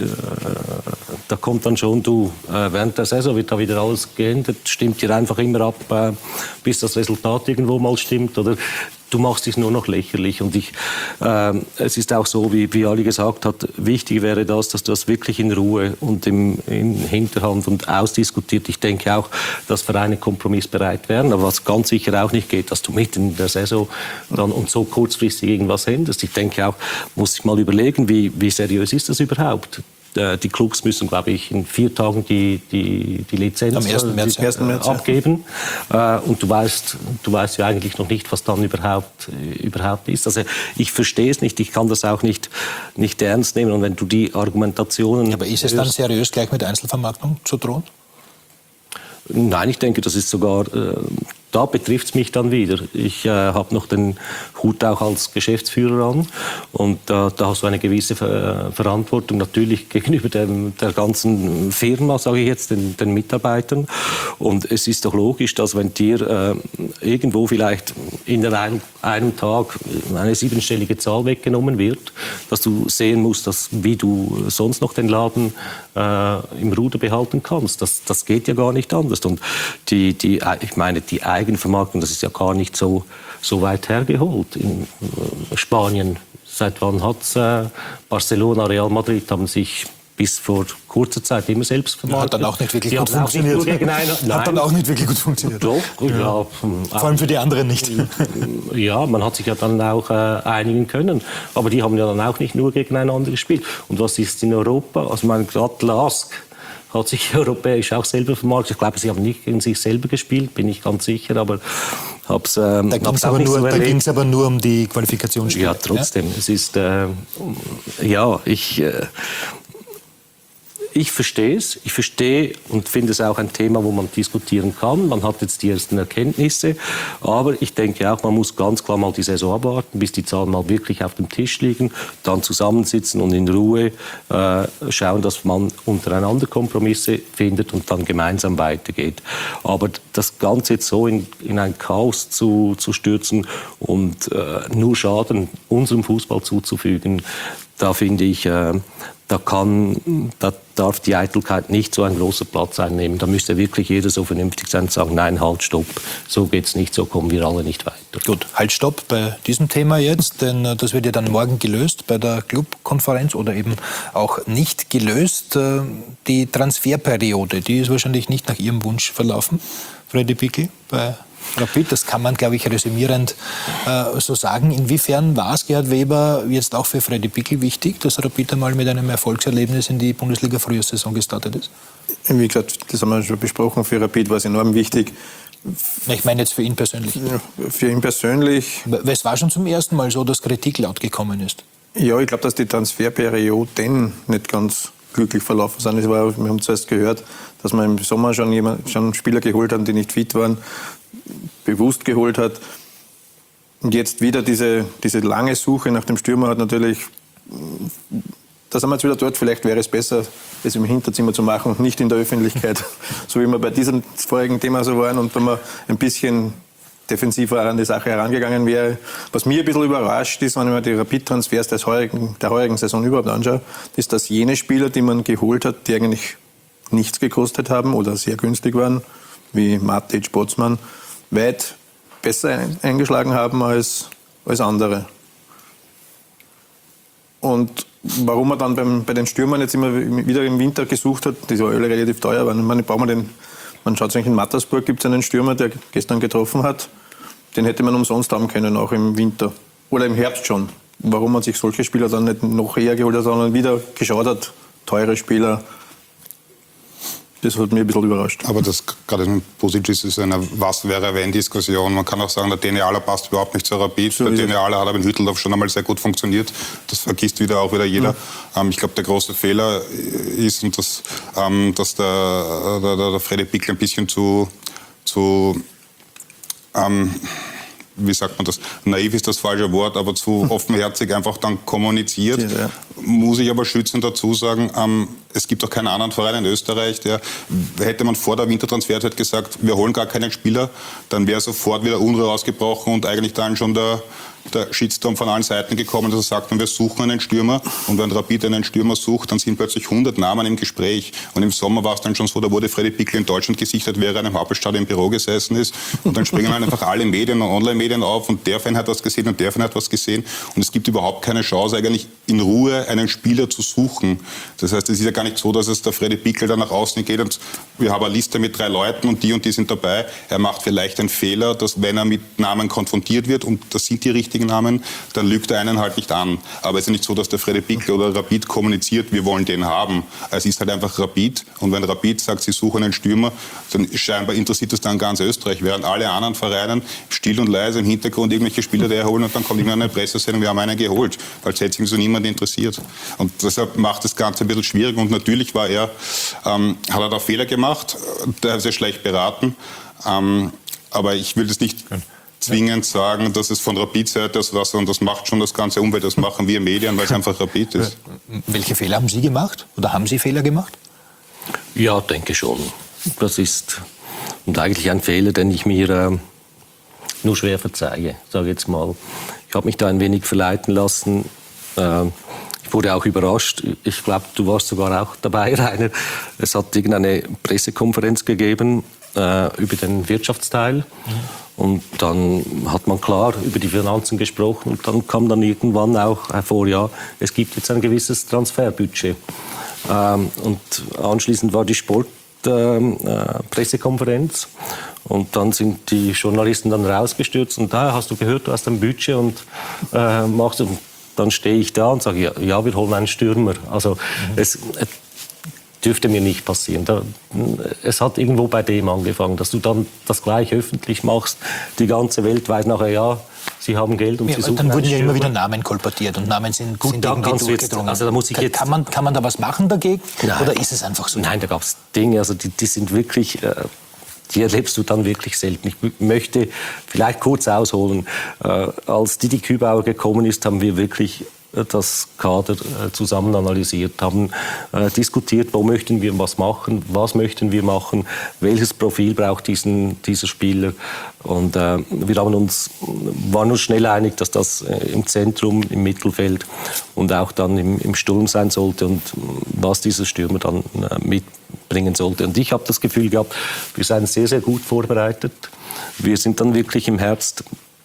[SPEAKER 13] da kommt dann schon während der Saison wird da wieder alles geändert, stimmt dir einfach immer ab, bis das Resultat irgendwo mal stimmt oder du machst dich nur noch lächerlich. Und es ist auch so, wie Ali gesagt hat, wichtig wäre dass das wirklich in Ruhe und in Hinterhand und ausdiskutiert. Ich denke auch, dass Vereine kompromissbereit wären. Aber was ganz sicher auch nicht geht, dass du mitten in der Saison dann und so kurzfristig irgendwas änderst. Ich denke auch, muss ich mal überlegen, wie seriös ist das überhaupt? Die Clubs müssen, glaube ich, in 4 Tagen die Lizenz
[SPEAKER 12] am 1. März
[SPEAKER 13] abgeben. Und du weißt ja eigentlich noch nicht, was dann überhaupt ist. Also ich verstehe es nicht, ich kann das auch nicht ernst nehmen. Und wenn du die Argumentationen...
[SPEAKER 12] Ja, aber ist es dann seriös, gleich mit Einzelvermarktung zu drohen?
[SPEAKER 13] Nein, ich denke, das ist sogar... Da betrifft es mich dann wieder. Ich habe noch den Hut auch als Geschäftsführer an und da hast du eine gewisse Verantwortung natürlich gegenüber der ganzen Firma, sage ich jetzt, den Mitarbeitern. Und es ist doch logisch, dass wenn dir irgendwo vielleicht in einem Tag eine 7-stellige Zahl weggenommen wird, dass du sehen musst, wie du sonst noch den Laden im Ruder behalten kannst. Das geht ja gar nicht anders. Und die Eigenvermarktung, das ist ja gar nicht so weit hergeholt. In Spanien, seit wann hat Barcelona, Real Madrid haben sich bis vor kurzer Zeit immer selbst vermarktet.
[SPEAKER 12] Hat dann auch nicht wirklich gut funktioniert. Hat dann auch nicht wirklich gut funktioniert.
[SPEAKER 13] Doch, ja.
[SPEAKER 12] Vor allem für die anderen nicht.
[SPEAKER 13] Ja, man hat sich ja dann auch einigen können. Aber die haben ja dann auch nicht nur gegeneinander gespielt. Und was ist in Europa? Also gerade Lask hat sich europäisch auch selber vermarktet. Ich glaube, sie haben nicht gegen sich selber gespielt, bin ich ganz sicher, aber hab's
[SPEAKER 12] da ging es aber nur um die Qualifikationsspiele.
[SPEAKER 13] Ja, trotzdem. Ja? Es ist, ich verstehe es. Ich verstehe und finde es auch ein Thema, wo man diskutieren kann. Man hat jetzt die ersten Erkenntnisse. Aber ich denke auch, man muss ganz klar mal die Saison abwarten, bis die Zahlen mal wirklich auf dem Tisch liegen. Dann zusammensitzen und in Ruhe schauen, dass man untereinander Kompromisse findet und dann gemeinsam weitergeht. Aber das Ganze jetzt so in ein Chaos zu stürzen und nur Schaden unserem Fußball zuzufügen, da finde ich, da darf die Eitelkeit nicht so einen großen Platz einnehmen. Da müsste wirklich jeder so vernünftig sein und sagen, nein, halt, stopp, so geht's nicht, so kommen wir alle nicht weiter.
[SPEAKER 12] Gut, halt, stopp bei diesem Thema jetzt, denn das wird ja dann morgen gelöst bei der Clubkonferenz oder eben auch nicht gelöst. Die Transferperiode, die ist wahrscheinlich nicht nach Ihrem Wunsch verlaufen. Freddy Bickel bei Rapid. Das kann man, glaube ich, resümierend so sagen. Inwiefern war es, Gerhard Weber, jetzt auch für Freddy Bickel wichtig, dass Rapid einmal mit einem Erfolgserlebnis in die Bundesliga-Frühjahrssaison gestartet ist?
[SPEAKER 11] Wie gesagt, das haben wir schon besprochen, für Rapid war es enorm wichtig.
[SPEAKER 12] Ich meine jetzt für ihn persönlich.
[SPEAKER 11] Ja, für ihn persönlich.
[SPEAKER 12] Weil es war schon zum ersten Mal so, dass Kritik laut gekommen ist.
[SPEAKER 11] Ja, ich glaube, dass die Transferperioden nicht ganz glücklich verlaufen sind. Wir haben zuerst gehört, dass man im Sommer schon Spieler geholt hat, die nicht fit waren, bewusst geholt hat. Und jetzt wieder diese lange Suche nach dem Stürmer hat natürlich, da sind wir jetzt wieder dort, vielleicht wäre es besser, es im Hinterzimmer zu machen und nicht in der Öffentlichkeit, so wie wir bei diesem vorigen Thema so waren und wenn man ein bisschen defensiver an die Sache herangegangen wäre. Was mich ein bisschen überrascht ist, wenn man die Rapid-Transfers der heurigen Saison überhaupt anschaut, ist, dass jene Spieler, die man geholt hat, die eigentlich nichts gekostet haben oder sehr günstig waren, wie Matic, Bozman, weit besser eingeschlagen haben als andere. Und warum man dann bei den Stürmern jetzt immer wieder im Winter gesucht hat, die so alle relativ teuer waren. Man schaut sich in Mattersburg, gibt es einen Stürmer, der gestern getroffen hat. Den hätte man umsonst haben können, auch im Winter. Oder im Herbst schon. Warum man sich solche Spieler dann nicht noch eher geholt hat, sondern wieder geschaut hat, teure Spieler. Das hat mich ein bisschen überrascht.
[SPEAKER 15] Aber das gerade mit Pusic ist eine Was-wäre-wenn-Diskussion. Man kann auch sagen, der Dene Ahler passt überhaupt nicht zur Rapid. So der Dene Ahler hat aber in Hütteldorf schon einmal sehr gut funktioniert. Das vergisst auch wieder jeder. Ich glaube, der große Fehler ist, und dass der Freddy Bickel ein bisschen zu wie sagt man das, naiv ist das falsche Wort, aber zu offenherzig einfach dann kommuniziert. Ja. Muss ich aber schützend dazu sagen, es gibt auch keinen anderen Verein in Österreich, hätte man vor der Wintertransferzeit gesagt, wir holen gar keinen Spieler, dann wäre sofort wieder Unruhe ausgebrochen und eigentlich dann schon der Shitstorm von allen Seiten gekommen, dass er sagt, wir suchen einen Stürmer und wenn Rapid einen Stürmer sucht, dann sind plötzlich 100 Namen im Gespräch und im Sommer war es dann schon so, da wurde Freddy Bickel in Deutschland gesichtet, während er in einem Hauptstadion im Büro gesessen ist und dann springen einfach alle Medien und Online-Medien auf und der Fan hat was gesehen und der Fan hat was gesehen und es gibt überhaupt keine Chance, eigentlich in Ruhe einen Spieler zu suchen. Das heißt, es ist ja gar nicht so, dass es der Freddy Bickel dann nach außen geht und wir haben eine Liste mit 3 Leuten und die sind dabei. Er macht vielleicht einen Fehler, dass wenn er mit Namen konfrontiert wird und das sind die richtigen Namen, dann lügt er einen halt nicht an. Aber es ist ja nicht so, dass der Freddy Bickel oder Rapid kommuniziert, wir wollen den haben. Es ist halt einfach Rapid. Und wenn Rapid sagt, sie suchen einen Stürmer, dann scheinbar interessiert das dann ganz Österreich. Während alle anderen Vereinen still und leise im Hintergrund irgendwelche Spieler erholen und dann kommt irgendwann eine Pressesendung, wir haben einen geholt. Als hätte sich so niemand interessiert. Und deshalb macht das Ganze ein bisschen schwierig. Und natürlich hat er da Fehler gemacht, der hat sehr schlecht beraten. Aber ich will das nicht zwingend sagen, dass es von Rapid-Seite ist, und das macht schon das ganze Umfeld, das machen wir Medien, weil es einfach Rapid ist.
[SPEAKER 12] Welche Fehler haben Sie gemacht? Oder haben Sie Fehler gemacht?
[SPEAKER 13] Ja, denke schon. Das ist eigentlich ein Fehler, den ich mir nur schwer verzeihe, sage ich jetzt mal. Ich habe mich da ein wenig verleiten lassen. Ich wurde auch überrascht. Ich glaube, du warst sogar auch dabei, Rainer. Es hat irgendeine Pressekonferenz gegeben über den Wirtschaftsteil. Und dann hat man klar über die Finanzen gesprochen und dann kam dann irgendwann auch hervor, ja, es gibt jetzt ein gewisses Transferbudget. Und anschließend war die Pressekonferenz und dann sind die Journalisten dann rausgestürzt und da hast du gehört, du hast ein Budget und machst du. Dann stehe ich da und sage, ja, wir holen einen Stürmer. Also es dürfte mir nicht passieren. Es hat irgendwo bei dem angefangen, dass du dann das gleich öffentlich machst. Die ganze Welt weiß nachher, ja, sie haben Geld und sie suchen
[SPEAKER 12] dann wurden ja
[SPEAKER 13] Stürmer.
[SPEAKER 12] immer wieder Namen kolportiert und Namen sind irgendwie durchgedrungen.
[SPEAKER 13] Also da muss ich jetzt
[SPEAKER 12] kann man da was machen dagegen?
[SPEAKER 13] Nein.
[SPEAKER 12] Oder ist es einfach so?
[SPEAKER 13] Nein, da gab es Dinge, also die sind wirklich... Die erlebst du dann wirklich selten. Ich möchte vielleicht kurz ausholen. Als Didi Kübauer gekommen ist, haben wir wirklich das Kader zusammen analysiert, haben diskutiert, wo möchten wir was möchten wir machen, welches Profil braucht dieser Spieler. Und wir waren uns schnell einig, dass das im Zentrum, im Mittelfeld und auch dann im Sturm sein sollte und was dieser Stürmer dann mitbringen sollte. Und ich habe das Gefühl gehabt, wir seien sehr, sehr gut vorbereitet. Wir sind dann wirklich im Herbst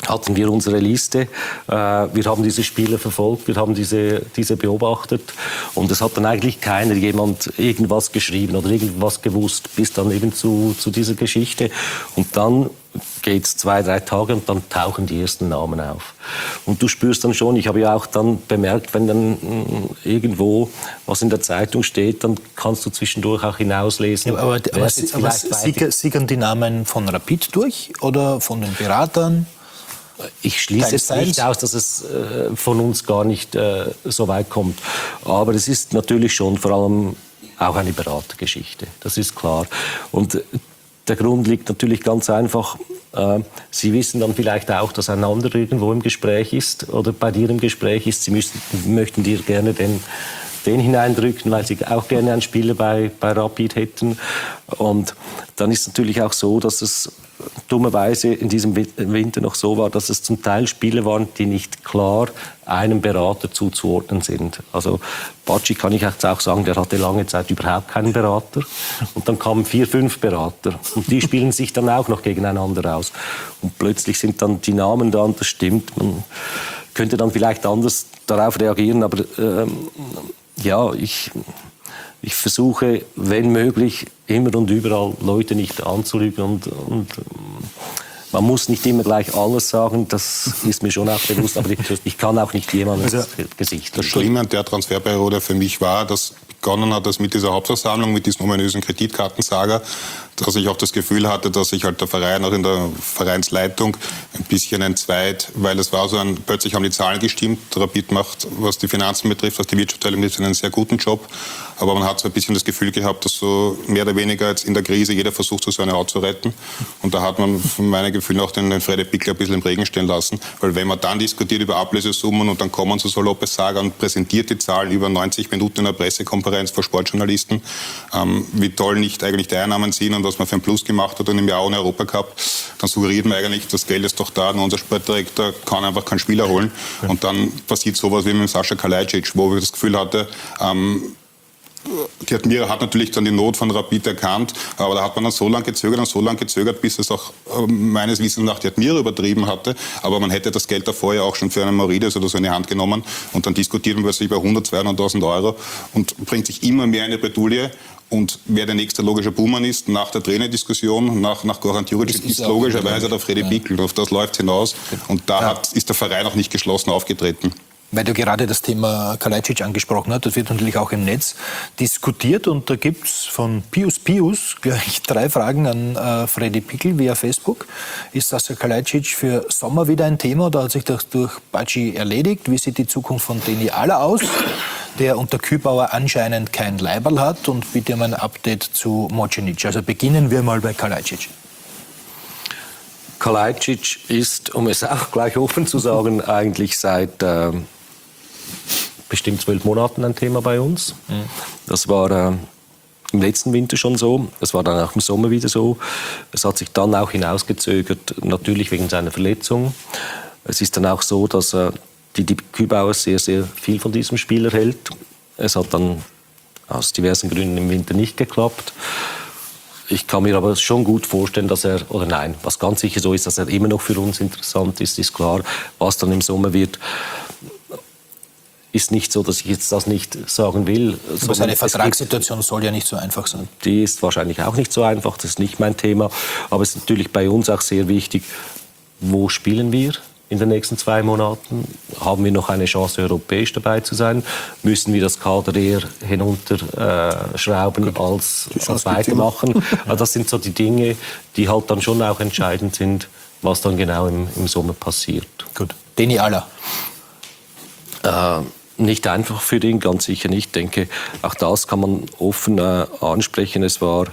[SPEAKER 13] hatten wir unsere Liste. Wir haben diese Spieler verfolgt, wir haben diese beobachtet. Und es hat dann eigentlich jemand irgendwas geschrieben oder irgendwas gewusst, bis dann eben zu dieser Geschichte. Und dann geht es 2-3 Tage und dann tauchen die ersten Namen auf. Und du spürst dann schon, ich habe ja auch dann bemerkt, wenn dann irgendwo was in der Zeitung steht, dann kannst du zwischendurch auch hinauslesen.
[SPEAKER 12] Ja, aber sickern die Namen von Rapid durch oder von den Beratern?
[SPEAKER 13] Ich schließe es nicht aus, dass es von uns gar nicht so weit kommt. Aber es ist natürlich schon vor allem auch eine Beratergeschichte, das ist klar. Und der Grund liegt natürlich ganz einfach. Sie wissen dann vielleicht auch, dass ein anderer irgendwo im Gespräch ist oder bei dir im Gespräch ist. Sie möchten dir gerne den hineindrücken, weil sie auch gerne einen Spieler bei Rapid hätten. Und dann ist es natürlich auch so, dass es dummerweise in diesem Winter noch so war, dass es zum Teil Spieler waren, die nicht klar einem Berater zuzuordnen sind. Also Bacci kann ich jetzt auch sagen, der hatte lange Zeit überhaupt keinen Berater. Und dann kamen 4, 5 Berater. Und die spielen sich dann auch noch gegeneinander aus. Und plötzlich sind dann die Namen da und das stimmt. Man könnte dann vielleicht anders darauf reagieren, aber ja, ich versuche, wenn möglich, immer und überall Leute nicht anzulügen und man muss nicht immer gleich alles sagen, das ist mir schon auch bewusst, aber ich kann auch nicht jemandem ins Gesicht.
[SPEAKER 15] Das Schlimme an der Transferperiode für mich war, dass begonnen hat, dass mit dieser Hauptversammlung, mit diesem ominösen Kreditkartensaga, dass ich auch das Gefühl hatte, dass sich halt der Verein auch in der Vereinsleitung ein bisschen entzweit, weil es war so plötzlich haben die Zahlen gestimmt. Rapid macht, was die Finanzen betrifft, was die Wirtschaftsabteilung betrifft, einen sehr guten Job. Aber man hat so ein bisschen das Gefühl gehabt, dass so mehr oder weniger jetzt in der Krise jeder versucht, so seine Haut zu retten. Und da hat man von meinen Gefühlen auch den Freddy Bickler ein bisschen im Regen stehen lassen. Weil wenn man dann diskutiert über Ablösesummen und dann kommen zu so Lopez-Saga und präsentiert die Zahlen über 90 Minuten in einer Pressekonferenz vor Sportjournalisten, wie toll nicht eigentlich die Einnahmen sind und was man für einen Plus gemacht hat und im Jahr ohne Europacup, dann suggeriert man eigentlich, das Geld ist doch da, nur unser Sportdirektor kann einfach keinen Spieler holen. Und dann passiert sowas wie mit Sascha Kalajdzic, wo ich das Gefühl hatte, die Admira hat natürlich dann die Not von Rapid erkannt, aber da hat man dann so lange gezögert, bis es auch meines Wissens nach die Admira übertrieben hatte. Aber man hätte das Geld davor ja auch schon für einen Maurides oder so in die Hand genommen und dann diskutiert man plötzlich bei 100.000, 200.000 Euro und bringt sich immer mehr in eine Bredouille. Und wer der nächste logische Buhmann ist, nach der Trainerdiskussion, nach Goran Djuricic, ist logischerweise der Freddy Bickl. Auf das läuft es hinaus. Und da ist der Verein auch nicht geschlossen aufgetreten.
[SPEAKER 12] Weil du gerade das Thema Kalajdzic angesprochen hast, das wird natürlich auch im Netz diskutiert und da gibt es von Pius gleich 3 Fragen an Freddy Bickl via Facebook. Ist Sascha Kalajdzic für Sommer wieder ein Thema oder hat sich das durch Bacci erledigt? Wie sieht die Zukunft von Deni Ala aus, der unter Kübauer anscheinend kein Leiberl hat? Und bitte um ein Update zu Mocenic. Also beginnen wir mal bei Kalajdzic.
[SPEAKER 13] Kalajdzic ist, um es auch gleich offen zu sagen, eigentlich seit bestimmt 12 Monaten ein Thema bei uns. Das war im letzten Winter schon so, es war dann auch im Sommer wieder so. Es hat sich dann auch hinausgezögert, natürlich wegen seiner Verletzung. Es ist dann auch so, dass die Kübauer sehr, sehr viel von diesem Spieler hält. Es hat dann aus diversen Gründen im Winter nicht geklappt. Ich kann mir aber schon gut vorstellen, dass was ganz sicher so ist, dass er immer noch für uns interessant ist klar. Was dann im Sommer wird, ist nicht so, dass ich jetzt das nicht sagen will.
[SPEAKER 12] Aber seine Vertragssituation soll ja nicht so einfach sein.
[SPEAKER 13] Die ist wahrscheinlich auch nicht so einfach, das ist nicht mein Thema. Aber es ist natürlich bei uns auch sehr wichtig, wo spielen wir in den nächsten 2 Monaten? Haben wir noch eine Chance, europäisch dabei zu sein? Müssen wir das Kader eher hinunterschrauben als weitermachen? Also das sind so die Dinge, die halt dann schon auch entscheidend sind, was dann genau im Sommer passiert.
[SPEAKER 12] Gut. Deni Ala.
[SPEAKER 13] Nicht einfach für den, ganz sicher nicht. Ich denke, auch das kann man offen ansprechen. Es war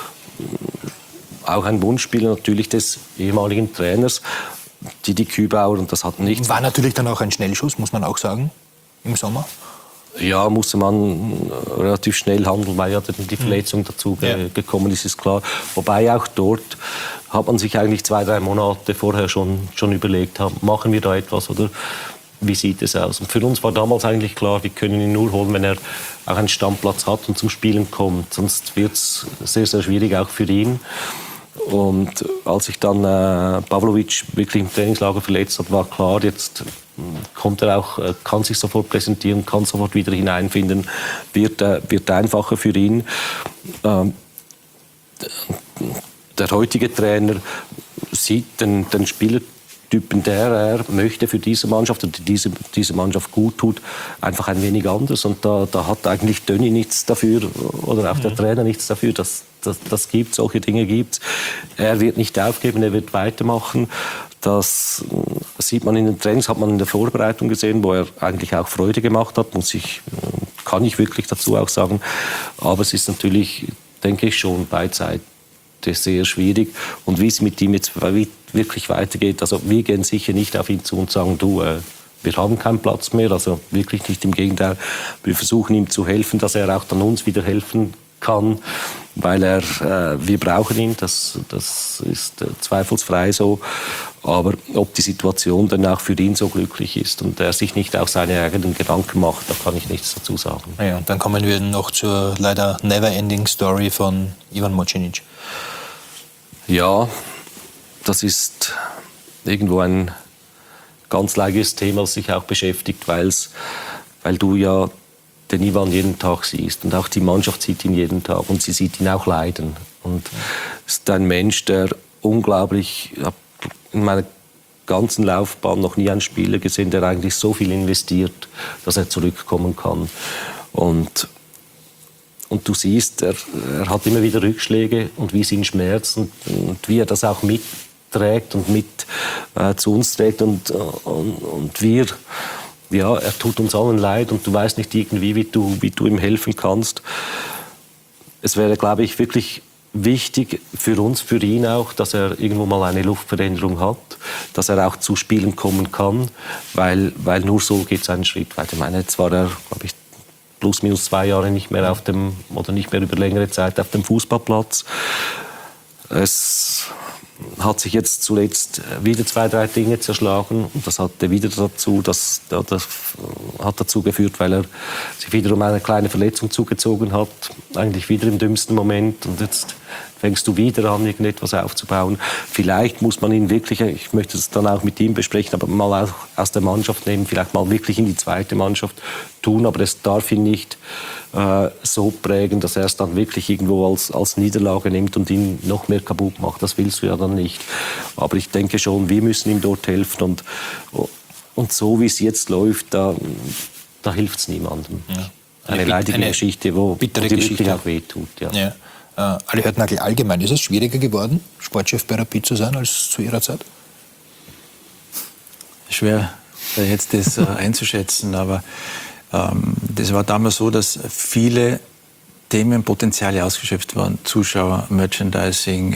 [SPEAKER 13] auch ein Wunschspieler natürlich des ehemaligen Trainers, die Kübauer, und das hat nicht...
[SPEAKER 12] War natürlich dann auch ein Schnellschuss, muss man auch sagen, im Sommer.
[SPEAKER 13] Ja, musste man relativ schnell handeln, weil ja die Verletzung dazu gekommen ist klar. Wobei auch dort hat man sich eigentlich 2-3 Monate vorher schon überlegt, machen wir da etwas oder wie sieht es aus? Und für uns war damals eigentlich klar, wir können ihn nur holen, wenn er auch einen Stammplatz hat und zum Spielen kommt. Sonst wird es sehr, sehr schwierig, auch für ihn. Und als sich dann Pavlovic wirklich im Trainingslager verletzt hat, war klar, jetzt kommt er auch, kann sich sofort präsentieren, kann sofort wieder hineinfinden, wird einfacher für ihn. Der heutige Trainer sieht den Spielertypen, der er möchte für diese Mannschaft und diese Mannschaft gut tut, einfach ein wenig anders. Und da hat eigentlich Dönny nichts dafür oder auch der Trainer nichts dafür. Das gibt, solche Dinge gibt. Er wird nicht aufgeben, er wird weitermachen. Das sieht man in den Trainings, hat man in der Vorbereitung gesehen, wo er eigentlich auch Freude gemacht hat, kann ich wirklich dazu auch sagen. Aber es ist natürlich, denke ich, schon beidseitig sehr schwierig. Und wie es mit ihm jetzt wirklich weitergeht, also wir gehen sicher nicht auf ihn zu und sagen, du, wir haben keinen Platz mehr, also wirklich nicht, im Gegenteil. Wir versuchen ihm zu helfen, dass er auch dann uns wieder helfen kann, weil wir brauchen ihn, das ist zweifelsfrei so. Aber ob die Situation dann auch für ihn so glücklich ist und er sich nicht auch seine eigenen Gedanken macht, da kann ich nichts dazu sagen.
[SPEAKER 12] Ja, und dann kommen wir noch zur leider never-ending Story von Ivan Mocenic.
[SPEAKER 13] Ja, das ist irgendwo ein ganz leidiges Thema, das sich auch beschäftigt, weil du ja den Ivan jeden Tag siehst und auch die Mannschaft sieht ihn jeden Tag und sie sieht ihn auch leiden. Und es ist ein Mensch, der unglaublich, ich habe in meiner ganzen Laufbahn noch nie einen Spieler gesehen, der eigentlich so viel investiert, dass er zurückkommen kann. Und du siehst, er hat immer wieder Rückschläge und wie es ihn schmerzt und wie er das auch mitträgt und mit zu uns trägt und wir, ja, er tut uns allen leid und du weißt nicht irgendwie, wie du ihm helfen kannst. Es wäre, glaube ich, wirklich wichtig für uns, für ihn auch, dass er irgendwo mal eine Luftveränderung hat, dass er auch zu Spielen kommen kann, weil nur so geht es einen Schritt weiter. Ich meine, jetzt war er, glaube ich, plus minus 2 Jahre nicht mehr nicht mehr über längere Zeit auf dem Fußballplatz. Es hat sich jetzt zuletzt wieder 2, 3 Dinge zerschlagen und das hat dazu geführt, weil er sich wiederum eine kleine Verletzung zugezogen hat, eigentlich wieder im dümmsten Moment und jetzt fängst du wieder an, irgendetwas aufzubauen. Vielleicht muss man ihn wirklich, ich möchte es dann auch mit ihm besprechen, aber mal auch aus der Mannschaft nehmen, vielleicht mal wirklich in die zweite Mannschaft tun, aber es darf ihn nicht so prägen, dass er es dann wirklich irgendwo als Niederlage nimmt und ihn noch mehr kaputt macht. Das willst du ja dann nicht. Aber ich denke schon, wir müssen ihm dort helfen und so wie es jetzt läuft, da hilft es niemandem. Ja. Eine leidige Geschichte, die wirklich auch wehtut. Ja.
[SPEAKER 12] Ja. Ali Höttnagl, allgemein, ist es schwieriger geworden, Sportchef bei Rapid zu sein, als zu Ihrer Zeit?
[SPEAKER 14] Schwer, jetzt das einzuschätzen, aber das war damals so, dass viele Themenpotenziale ausgeschöpft waren. Zuschauer, Merchandising,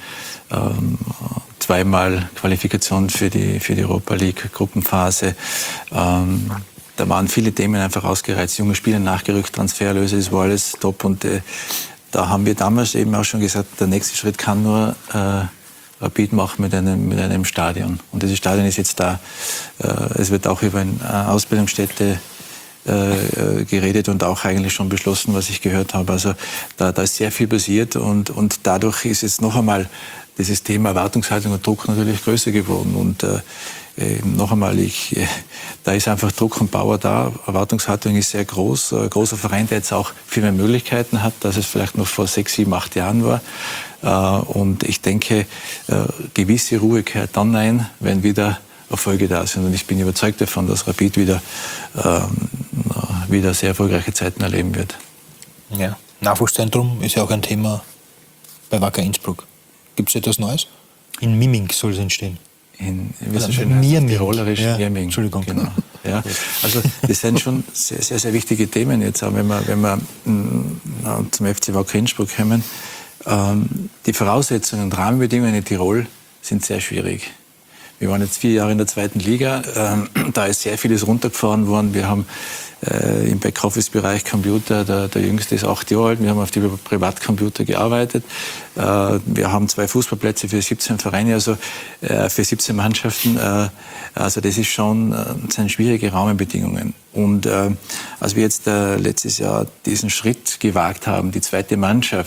[SPEAKER 14] zweimal Qualifikation für die Europa League Gruppenphase. Da waren viele Themen einfach ausgereizt. Junge Spieler nachgerückt, Transfererlöse, das war alles top. Und da haben wir damals eben auch schon gesagt, der nächste Schritt kann nur Rapid machen mit einem Stadion. Und dieses Stadion ist jetzt da. Es wird auch über eine Ausbildungsstätte geredet und auch eigentlich schon beschlossen, was ich gehört habe. Also da ist sehr viel passiert und dadurch ist jetzt noch einmal dieses Thema Erwartungshaltung und Druck natürlich größer geworden. Und noch einmal, da ist einfach Druck und Power da. Erwartungshaltung ist sehr groß. Ein großer Verein, der jetzt auch viel mehr Möglichkeiten hat, als es vielleicht noch vor 6, 7, 8 Jahren war. Und ich denke, gewisse Ruhe kehrt dann ein, wenn wieder Erfolge da sind. Und ich bin überzeugt davon, dass Rapid wieder sehr erfolgreiche Zeiten erleben wird.
[SPEAKER 12] Ja. Nachwuchszentrum ist ja auch ein Thema bei Wacker Innsbruck. Gibt es etwas Neues? In Miming soll es entstehen.
[SPEAKER 14] Wie so schön heißt, tirolerisch,
[SPEAKER 12] ja,
[SPEAKER 14] Miming.
[SPEAKER 12] Entschuldigung.
[SPEAKER 14] Genau. Ja. Also das sind schon sehr, sehr, sehr wichtige Themen jetzt, auch wenn wir zum FC Wacker Innsbruck kommen. Die Voraussetzungen und Rahmenbedingungen in Tirol sind sehr schwierig. Wir waren jetzt 4 Jahre in der 2. Liga, da ist sehr vieles runtergefahren worden. Wir haben im Backoffice-Bereich Computer, der Jüngste ist 8 Jahre alt, wir haben auf die Privatcomputer gearbeitet. Wir haben 2 Fußballplätze für 17 Vereine, also für 17 Mannschaften. Also das sind schwierige Rahmenbedingungen. Und als wir jetzt letztes Jahr diesen Schritt gewagt haben, die zweite Mannschaft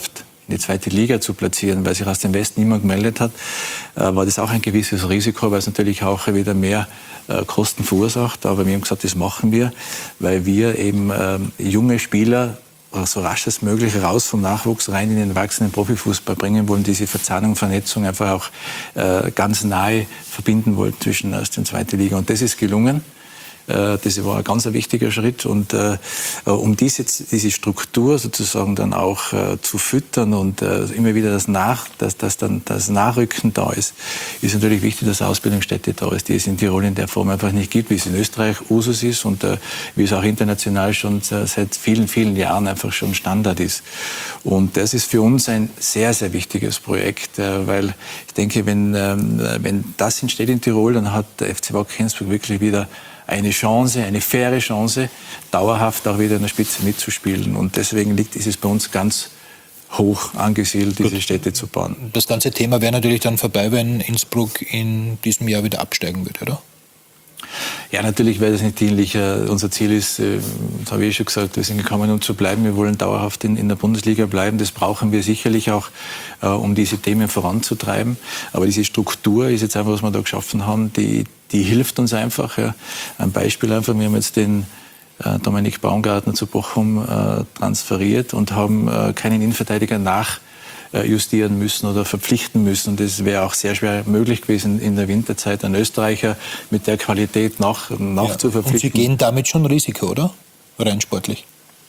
[SPEAKER 14] die zweite Liga zu platzieren, weil sich aus dem Westen niemand gemeldet hat, war das auch ein gewisses Risiko, weil es natürlich auch wieder mehr Kosten verursacht. Aber wir haben gesagt, das machen wir, weil wir eben junge Spieler so rasch als möglich raus vom Nachwuchs rein in den erwachsenen Profifußball bringen wollen, diese Verzahnung, Vernetzung einfach auch ganz nahe verbinden wollen zwischen erster und zweiter Liga. Und das ist gelungen. Das war ein ganz wichtiger Schritt. Und um diese Struktur sozusagen dann auch zu füttern und immer wieder das Nachrücken da ist natürlich wichtig, dass eine Ausbildungsstätte da ist, die es in Tirol in der Form einfach nicht gibt, wie es in Österreich Usus ist und wie es auch international schon seit vielen, vielen Jahren einfach schon Standard ist. Und das ist für uns ein sehr, sehr wichtiges Projekt, weil ich denke, wenn das entsteht in Tirol, dann hat der FC Wacker Innsbruck wirklich wieder eine Chance, eine faire Chance, dauerhaft auch wieder in der Spitze mitzuspielen. Und deswegen ist es bei uns ganz hoch angesiedelt, diese Städte zu bauen.
[SPEAKER 12] Das ganze Thema wäre natürlich dann vorbei, wenn Innsbruck in diesem Jahr wieder absteigen würde, oder?
[SPEAKER 14] Ja, natürlich wäre das nicht dienlich. Unser Ziel ist, das habe ich schon gesagt, wir sind gekommen, um zu bleiben. Wir wollen dauerhaft in der Bundesliga bleiben. Das brauchen wir sicherlich auch, um diese Themen voranzutreiben. Aber diese Struktur ist jetzt einfach, was wir da geschaffen haben, die hilft uns einfach. Ja. Ein Beispiel einfach, wir haben jetzt den Dominik Baumgartner zu Bochum transferiert und haben keinen Innenverteidiger nachjustieren müssen oder verpflichten müssen. Und das wäre auch sehr schwer möglich gewesen, in der Winterzeit einen Österreicher mit der Qualität zu verpflichten.
[SPEAKER 12] Und Sie gehen damit schon Risiko, oder? Rein sportlich.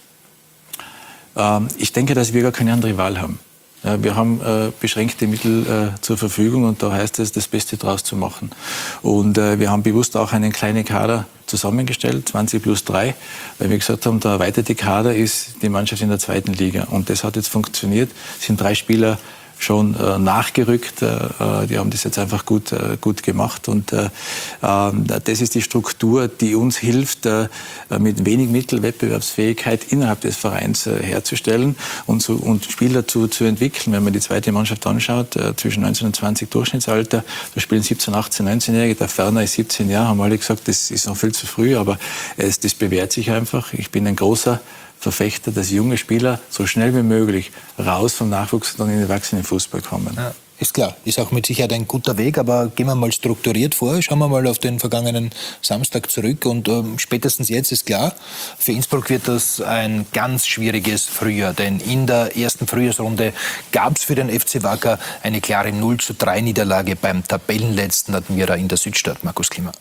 [SPEAKER 14] Ich denke, dass wir gar keine andere Wahl haben. Wir haben beschränkte Mittel zur Verfügung und da heißt es, das Beste draus zu machen. Und wir haben bewusst auch einen kleinen Kader zusammengestellt, 20+3, weil wir gesagt haben, der erweiterte Kader ist die Mannschaft in der zweiten Liga. Und das hat jetzt funktioniert. Es sind 3 Spieler schon nachgerückt. Die haben das jetzt einfach gut gemacht. Und das ist die Struktur, die uns hilft, mit wenig Mittel Wettbewerbsfähigkeit innerhalb des Vereins herzustellen und Spieler zu entwickeln. Wenn man die zweite Mannschaft anschaut, zwischen 19 und 20 Durchschnittsalter, da spielen 17, 18, 19-Jährige, der Ferner ist 17 Jahre, haben alle gesagt, das ist noch viel zu früh, aber das bewährt sich einfach. Ich bin ein großer Verfechter, dass junge Spieler so schnell wie möglich raus vom Nachwuchs und dann in den Erwachsenenfußball kommen.
[SPEAKER 12] Ja, ist klar, ist auch mit Sicherheit ein guter Weg, aber gehen wir mal strukturiert vor, schauen wir mal auf den vergangenen Samstag zurück und spätestens jetzt ist klar, für Innsbruck wird das ein ganz schwieriges Frühjahr, denn in der ersten Frühjahrsrunde gab es für den FC Wacker eine klare 0:3 Niederlage beim Tabellenletzten Admira in der Südstadt. Markus Klima.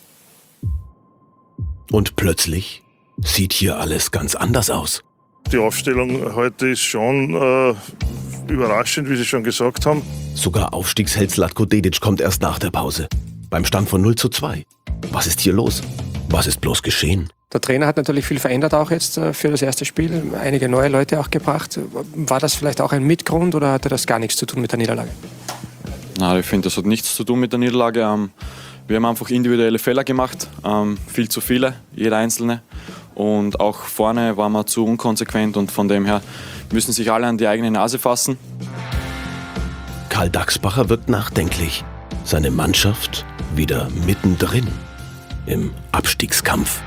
[SPEAKER 16] Und plötzlich sieht hier alles ganz anders aus.
[SPEAKER 10] Die Aufstellung heute ist schon überraschend, wie Sie schon gesagt haben.
[SPEAKER 16] Sogar Aufstiegsheld Zlatko Dedic kommt erst nach der Pause. Beim Stand von 0:2. Was ist hier los? Was ist bloß geschehen?
[SPEAKER 2] Der Trainer hat natürlich viel verändert auch jetzt für das erste Spiel. Einige neue Leute auch gebracht. War das vielleicht auch ein Mitgrund oder hatte das gar nichts zu tun mit der Niederlage?
[SPEAKER 3] Na, ich finde, das hat nichts zu tun mit der Niederlage. Wir haben einfach individuelle Fehler gemacht, viel zu viele, jeder Einzelne. Und auch vorne waren wir zu unkonsequent und von dem her müssen sich alle an die eigene Nase fassen.
[SPEAKER 16] Karl Daxbacher wirkt nachdenklich. Seine Mannschaft wieder mittendrin im Abstiegskampf.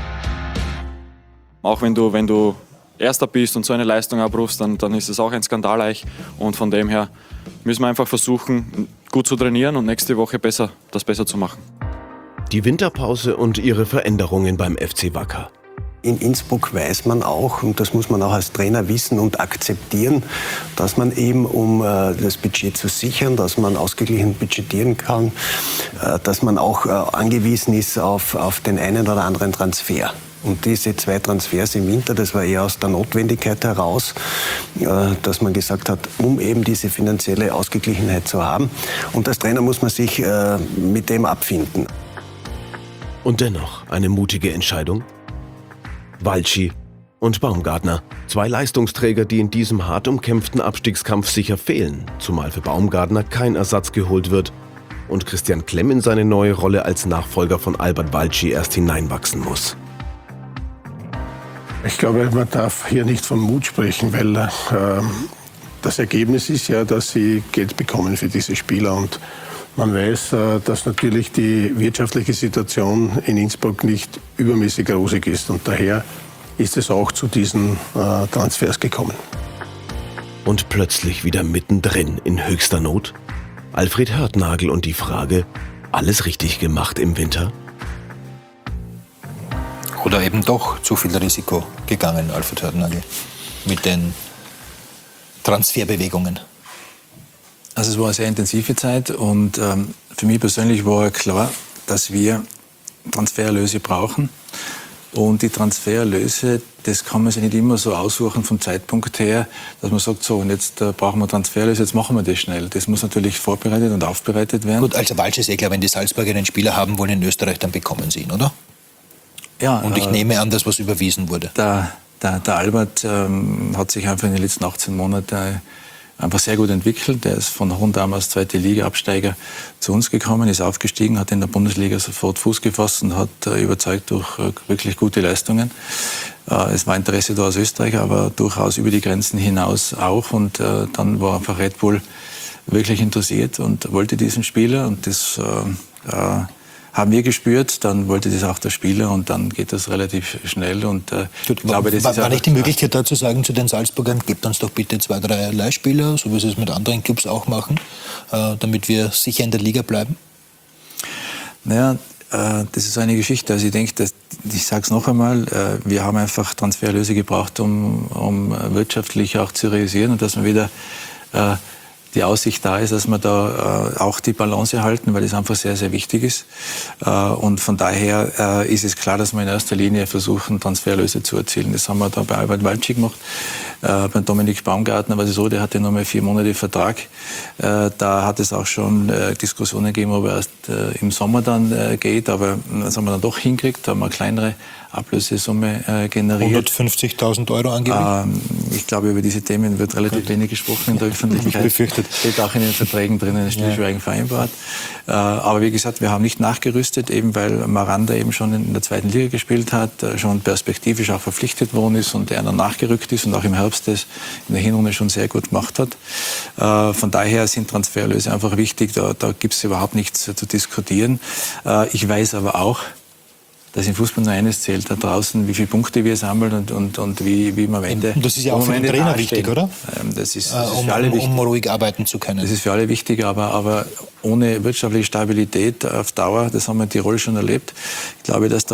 [SPEAKER 3] Auch wenn du Erster bist und so eine Leistung abrufst, dann ist es auch ein Skandal eigentlich. Und von dem her müssen wir einfach versuchen, gut zu trainieren und nächste Woche das besser zu machen.
[SPEAKER 16] Die Winterpause und ihre Veränderungen beim FC Wacker.
[SPEAKER 5] In Innsbruck weiß man auch, und das muss man auch als Trainer wissen und akzeptieren, dass man eben, um das Budget zu sichern, dass man ausgeglichen budgetieren kann, dass man auch angewiesen ist auf den einen oder anderen Transfer. Und diese 2 Transfers im Winter, das war eher aus der Notwendigkeit heraus, dass man gesagt hat, um eben diese finanzielle Ausgeglichenheit zu haben. Und als Trainer muss man sich mit dem abfinden.
[SPEAKER 16] Und dennoch eine mutige Entscheidung? Walci und Baumgartner. 2 Leistungsträger, die in diesem hart umkämpften Abstiegskampf sicher fehlen, zumal für Baumgartner kein Ersatz geholt wird und Christian Klemm in seine neue Rolle als Nachfolger von Albert Walci erst hineinwachsen muss.
[SPEAKER 4] Ich glaube, man darf hier nicht von Mut sprechen, weil das Ergebnis ist ja, dass sie Geld bekommen für diese Spieler. Und man weiß, dass natürlich die wirtschaftliche Situation in Innsbruck nicht übermäßig rosig ist. Und daher ist es auch zu diesen Transfers gekommen.
[SPEAKER 16] und plötzlich wieder mittendrin in höchster Not? Alfred Hörtnagel und die Frage, alles richtig gemacht im Winter?
[SPEAKER 12] Oder eben doch zu viel Risiko gegangen, Alfred Hörtnagel, mit den Transferbewegungen?
[SPEAKER 14] Also es war eine sehr intensive Zeit und für mich persönlich war klar, dass wir Transfererlöse brauchen. Und die Transfererlöse, das kann man sich nicht immer so aussuchen vom Zeitpunkt her, dass man sagt, so, und jetzt brauchen wir Transfererlöse, jetzt machen wir das schnell. Das muss natürlich vorbereitet und aufbereitet werden.
[SPEAKER 12] Gut, also Walsch ist klar, wenn die Salzburger einen Spieler haben wollen in Österreich, dann bekommen sie ihn, oder?
[SPEAKER 14] Ja.
[SPEAKER 12] Und ich nehme an, dass was überwiesen wurde.
[SPEAKER 14] Der Albert hat sich einfach in den letzten 18 Monaten einfach sehr gut entwickelt. Der ist von Hohen damals 2. Liga Absteiger zu uns gekommen, ist aufgestiegen, hat in der Bundesliga sofort Fuß gefasst und hat überzeugt durch wirklich gute Leistungen. Es war Interesse da aus Österreich, aber durchaus über die Grenzen hinaus auch. Und dann war einfach Red Bull wirklich interessiert und wollte diesen Spieler. Und das haben wir gespürt, dann wollte das auch der Spieler und dann geht das relativ schnell. Und ich glaube, das
[SPEAKER 12] war nicht die Möglichkeit da zu sagen zu den Salzburgern, gebt uns doch bitte 2, 3 Leihspieler, so wie sie es mit anderen Clubs auch machen, damit wir sicher in der Liga bleiben?
[SPEAKER 14] Naja, das ist eine Geschichte. Also ich denke, ich sage es noch einmal, wir haben einfach Transfererlöse gebraucht, um wirtschaftlich auch zu realisieren und dass wir wieder die Aussicht da ist, dass wir da auch die Balance halten, weil das einfach sehr, sehr wichtig ist. Und von daher ist es klar, dass wir in erster Linie versuchen, Transfererlöse zu erzielen. Das haben wir da bei Albert Walci gemacht. Bei Dominik Baumgartner war es so, der hatte nur mal 4 Monate Vertrag. Da hat es auch schon Diskussionen gegeben, ob er erst im Sommer dann geht, aber das haben wir dann doch hingekriegt, da haben wir eine kleinere Ablösesumme generiert.
[SPEAKER 12] 150.000 Euro angeblich?
[SPEAKER 14] Ich glaube, über diese Themen wird relativ wenig gesprochen in der Öffentlichkeit.
[SPEAKER 12] Befürchtet.
[SPEAKER 14] Steht auch in den Verträgen drinnen, Stillschweigen vereinbart. Aber wie gesagt, wir haben nicht nachgerüstet, eben weil Maranda eben schon in der 2. Liga gespielt hat, schon perspektivisch auch verpflichtet worden ist und er dann nachgerückt ist und auch im Herbst das in der Hinrunde schon sehr gut gemacht hat. Von daher sind Transfererlöse einfach wichtig, da gibt es überhaupt nichts zu diskutieren. Ich weiß aber auch, dass im Fußball nur eines zählt, da draußen, wie viele Punkte wir sammeln und wie man am Ende...
[SPEAKER 12] Und das ist ja auch für den Trainer wichtig, oder?
[SPEAKER 14] Das ist für alle wichtig.
[SPEAKER 12] Um ruhig arbeiten zu können.
[SPEAKER 14] Das ist für alle wichtig, aber ohne wirtschaftliche Stabilität auf Dauer, das haben wir in Tirol schon erlebt. Ich glaube, dass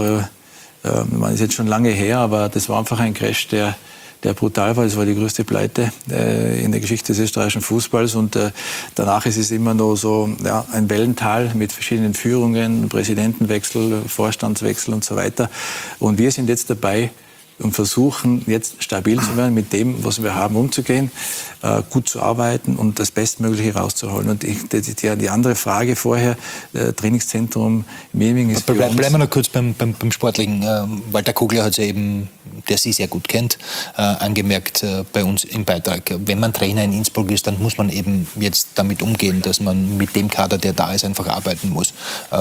[SPEAKER 14] man ist jetzt schon lange her, aber das war einfach ein Crash, der brutal war. Das war die größte Pleite in der Geschichte des österreichischen Fußballs. Und danach ist es immer noch so ein Wellental mit verschiedenen Führungen, Präsidentenwechsel, Vorstandswechsel und so weiter. Und wir sind jetzt dabei und versuchen jetzt stabil zu werden, mit dem, was wir haben, umzugehen, gut zu arbeiten und das Bestmögliche rauszuholen. Und die andere Frage vorher, Trainingszentrum Memming ist
[SPEAKER 12] Bleiben wir noch kurz beim Sportlichen. Walter Kogler hat es ja eben, der Sie sehr gut kennt, angemerkt bei uns im Beitrag. Wenn man Trainer in Innsbruck ist, dann muss man eben jetzt damit umgehen, dass man mit dem Kader, der da ist, einfach arbeiten muss.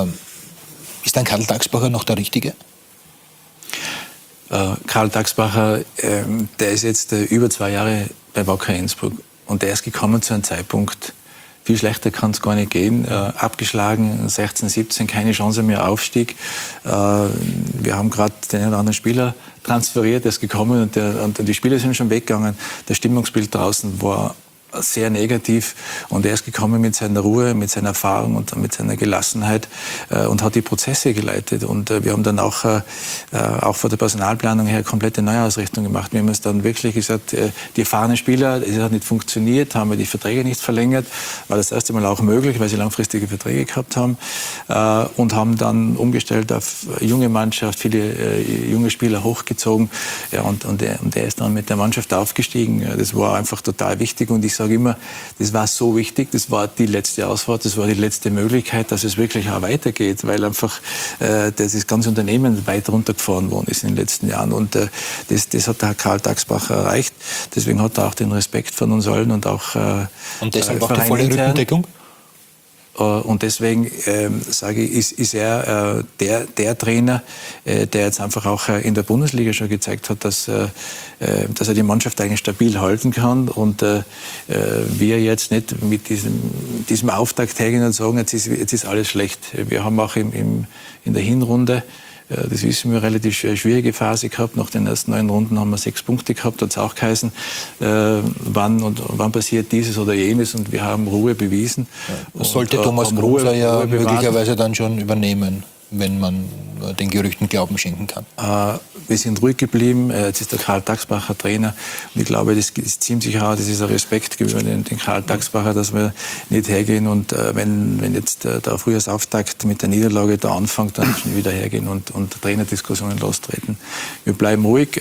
[SPEAKER 12] Ist dann Karl Tagsbacher noch der Richtige?
[SPEAKER 14] Karl Tagsbacher, der ist jetzt über 2 Jahre bei Wacker Innsbruck und der ist gekommen zu einem Zeitpunkt, viel schlechter kann es gar nicht gehen, abgeschlagen, 16, 17, keine Chance mehr Aufstieg. Wir haben gerade den oder anderen Spieler transferiert, der ist gekommen und die Spieler sind schon weggegangen. Das Stimmungsbild draußen war sehr negativ und er ist gekommen mit seiner Ruhe, mit seiner Erfahrung und mit seiner Gelassenheit und hat die Prozesse geleitet und wir haben dann auch von der Personalplanung her komplette Neuausrichtung gemacht. Wir haben es dann wirklich gesagt, die erfahrenen Spieler, es hat nicht funktioniert, haben wir die Verträge nicht verlängert, war das erste Mal auch möglich, weil sie langfristige Verträge gehabt haben und haben dann umgestellt auf junge Mannschaft, viele junge Spieler hochgezogen und der ist dann mit der Mannschaft aufgestiegen. Das war einfach total wichtig und ich sage immer, das war so wichtig, das war die letzte Ausfahrt, das war die letzte Möglichkeit, dass es wirklich auch weitergeht, weil einfach das ganze Unternehmen weit runtergefahren worden ist in den letzten Jahren und das hat der Karl Tagsbacher erreicht. Deswegen hat er auch den Respekt von uns allen und auch
[SPEAKER 12] und deshalb auch die volle Rückendeckung?
[SPEAKER 14] Und deswegen sage ich, ist er der Trainer, der jetzt einfach auch in der Bundesliga schon gezeigt hat, dass er die Mannschaft eigentlich stabil halten kann und wir jetzt nicht mit diesem Auftakt hergehen und sagen, jetzt ist alles schlecht. Wir haben auch in der Hinrunde das wissen wir, relativ schwierige Phase gehabt. Nach den ersten 9 Runden haben wir 6 Punkte gehabt. Da hat es auch geheißen, wann passiert dieses oder jenes. Und wir haben Ruhe bewiesen.
[SPEAKER 12] Das sollte Thomas Großer ja möglicherweise dann schon übernehmen, wenn man den Gerüchten Glauben schenken kann.
[SPEAKER 14] Wir sind ruhig geblieben. Jetzt ist der Karl Taxbacher Trainer. Und ich glaube, das ziemt sich auch, das ist ein Respekt gegenüber den Karl Taxbacher, dass wir nicht hergehen und wenn jetzt der Frühjahrsauftakt mit der Niederlage da anfängt, dann schon wieder hergehen und Trainerdiskussionen lostreten. Wir bleiben ruhig.